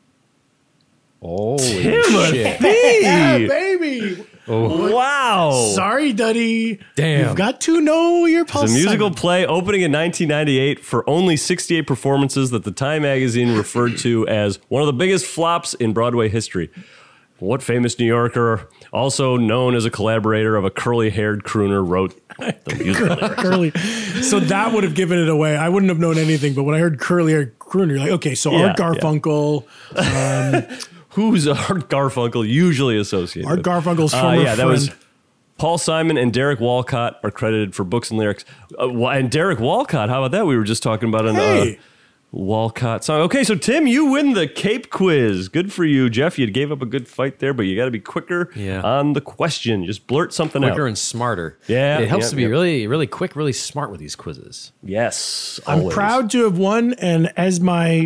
[SPEAKER 5] Oh,
[SPEAKER 6] Timothy!
[SPEAKER 7] Yeah, baby.
[SPEAKER 6] Oh. Wow.
[SPEAKER 7] Sorry, Duddy.
[SPEAKER 5] Damn.
[SPEAKER 7] You've got to know your Paul
[SPEAKER 6] It's a musical
[SPEAKER 7] Simon.
[SPEAKER 6] play opening in nineteen ninety-eight for only sixty-eight performances that the Time magazine referred to as one of the biggest flops in Broadway history. What famous New Yorker, also known as a collaborator of a curly-haired crooner, wrote the musical lyrics?
[SPEAKER 7] Curly. So that would have given it away. I wouldn't have known anything, but when I heard curly-haired crooner, you're like, okay, so
[SPEAKER 6] Yeah,
[SPEAKER 7] Art Garfunkel. Yeah. Um,
[SPEAKER 6] Who's Art Garfunkel usually associated
[SPEAKER 7] Art
[SPEAKER 6] with?
[SPEAKER 7] Garfunkel's
[SPEAKER 6] Uh,
[SPEAKER 7] former
[SPEAKER 6] yeah, that
[SPEAKER 7] friend.
[SPEAKER 6] was Paul Simon and Derek Walcott are credited for books and lyrics. Uh, wh- and Derek Walcott, how about that? We were just talking about an
[SPEAKER 7] Hey.
[SPEAKER 6] uh, Walcott song. Okay, so Tim, you win the Cape quiz. Good for you, Jeff. You gave up a good fight there, but you got to be quicker
[SPEAKER 5] Yeah.
[SPEAKER 6] on the question. Just blurt something
[SPEAKER 5] Quicker
[SPEAKER 6] out.
[SPEAKER 5] and smarter.
[SPEAKER 6] Yeah,
[SPEAKER 5] It helps
[SPEAKER 6] yeah,
[SPEAKER 5] to be
[SPEAKER 6] yeah.
[SPEAKER 5] really, really quick, really smart with these quizzes.
[SPEAKER 6] Yes.
[SPEAKER 7] I'm
[SPEAKER 6] always.
[SPEAKER 7] proud to have won, and as my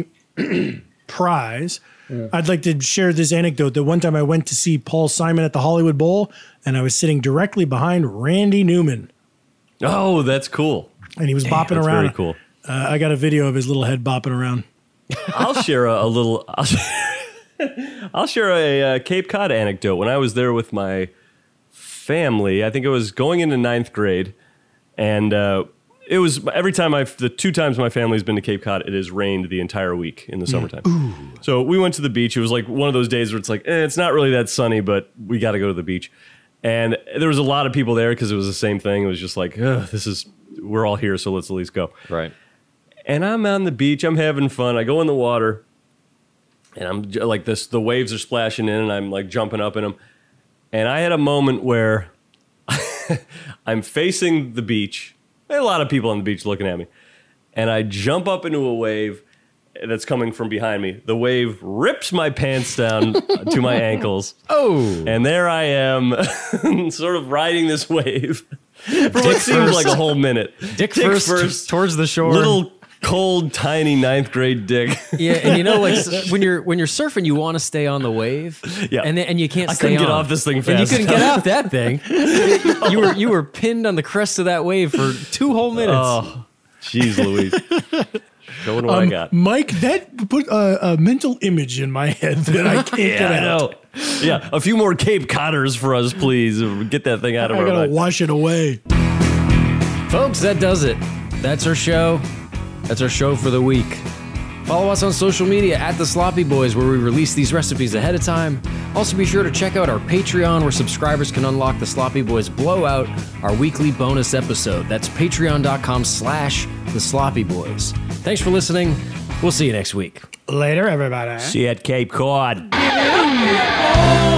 [SPEAKER 7] prize, I'd like to share this anecdote that one time I went to see Paul Simon at the Hollywood Bowl, and I was sitting directly behind Randy Newman,
[SPEAKER 6] Oh, that's cool.
[SPEAKER 7] and he was
[SPEAKER 6] Damn,
[SPEAKER 7] bopping
[SPEAKER 6] that's
[SPEAKER 7] around.
[SPEAKER 6] very cool.
[SPEAKER 7] Uh, I got a video of his little head bopping around.
[SPEAKER 6] I'll share a, a little. I'll share, I'll share a, uh Cape Cod anecdote. When I was there with my family, I think it was going into ninth grade, and uh, it was every time I've the two times my family's been to Cape Cod, it has rained the entire week in the summertime. So we went to the beach. It was like one of those days where it's like eh, it's not really that sunny, but we got to go to the beach. And there was a lot of people there because it was the same thing. It was just like, ugh, this is we're all here, so let's at least go.
[SPEAKER 5] Right.
[SPEAKER 6] And I'm on the beach. I'm having fun. I go in the water, and I'm j- like this. The waves are splashing in, and I'm like jumping up in them. And I had a moment where I'm facing the beach. There are a lot of people on the beach looking at me, and I jump up into a wave that's coming from behind me. The wave rips my pants down to my ankles.
[SPEAKER 5] Oh,
[SPEAKER 6] and there I am, sort of riding this wave for what
[SPEAKER 5] Dick
[SPEAKER 6] seems
[SPEAKER 5] first.
[SPEAKER 6] like a whole minute.
[SPEAKER 5] Dick, first, towards the shore.
[SPEAKER 6] Little cold, tiny ninth grade dick.
[SPEAKER 5] Yeah, and you know, like s- when you're when you're surfing, you want to stay on the wave.
[SPEAKER 6] Yeah,
[SPEAKER 5] and then, and you can't.
[SPEAKER 6] I
[SPEAKER 5] stay
[SPEAKER 6] couldn't get
[SPEAKER 5] on.
[SPEAKER 6] off this thing
[SPEAKER 5] And you
[SPEAKER 6] fast
[SPEAKER 5] couldn't
[SPEAKER 6] enough.
[SPEAKER 5] get off that thing. You were you were pinned on the crest of that wave for two whole minutes.
[SPEAKER 6] Oh, jeez, Louise. Showing what I
[SPEAKER 7] Um,
[SPEAKER 6] got.
[SPEAKER 7] Mike, that put a, a mental image in my head that I can't
[SPEAKER 6] Yeah,
[SPEAKER 7] get
[SPEAKER 6] I
[SPEAKER 7] out.
[SPEAKER 6] know. Yeah, a few more Cape Codders for us, please. Get that thing out of
[SPEAKER 7] I
[SPEAKER 6] our
[SPEAKER 7] gotta
[SPEAKER 6] mind.
[SPEAKER 7] wash it away.
[SPEAKER 5] Folks, that does it. That's our show. That's our show for the week. Follow us on social media at The Sloppy Boys, where we release these recipes ahead of time. Also, be sure to check out our Patreon, where subscribers can unlock The Sloppy Boys Blowout, our weekly bonus episode. That's patreon.com slash The Sloppy Boys. Thanks for listening. We'll see you next week.
[SPEAKER 7] Later, everybody.
[SPEAKER 8] See you at Cape Cod.
[SPEAKER 7] Oh!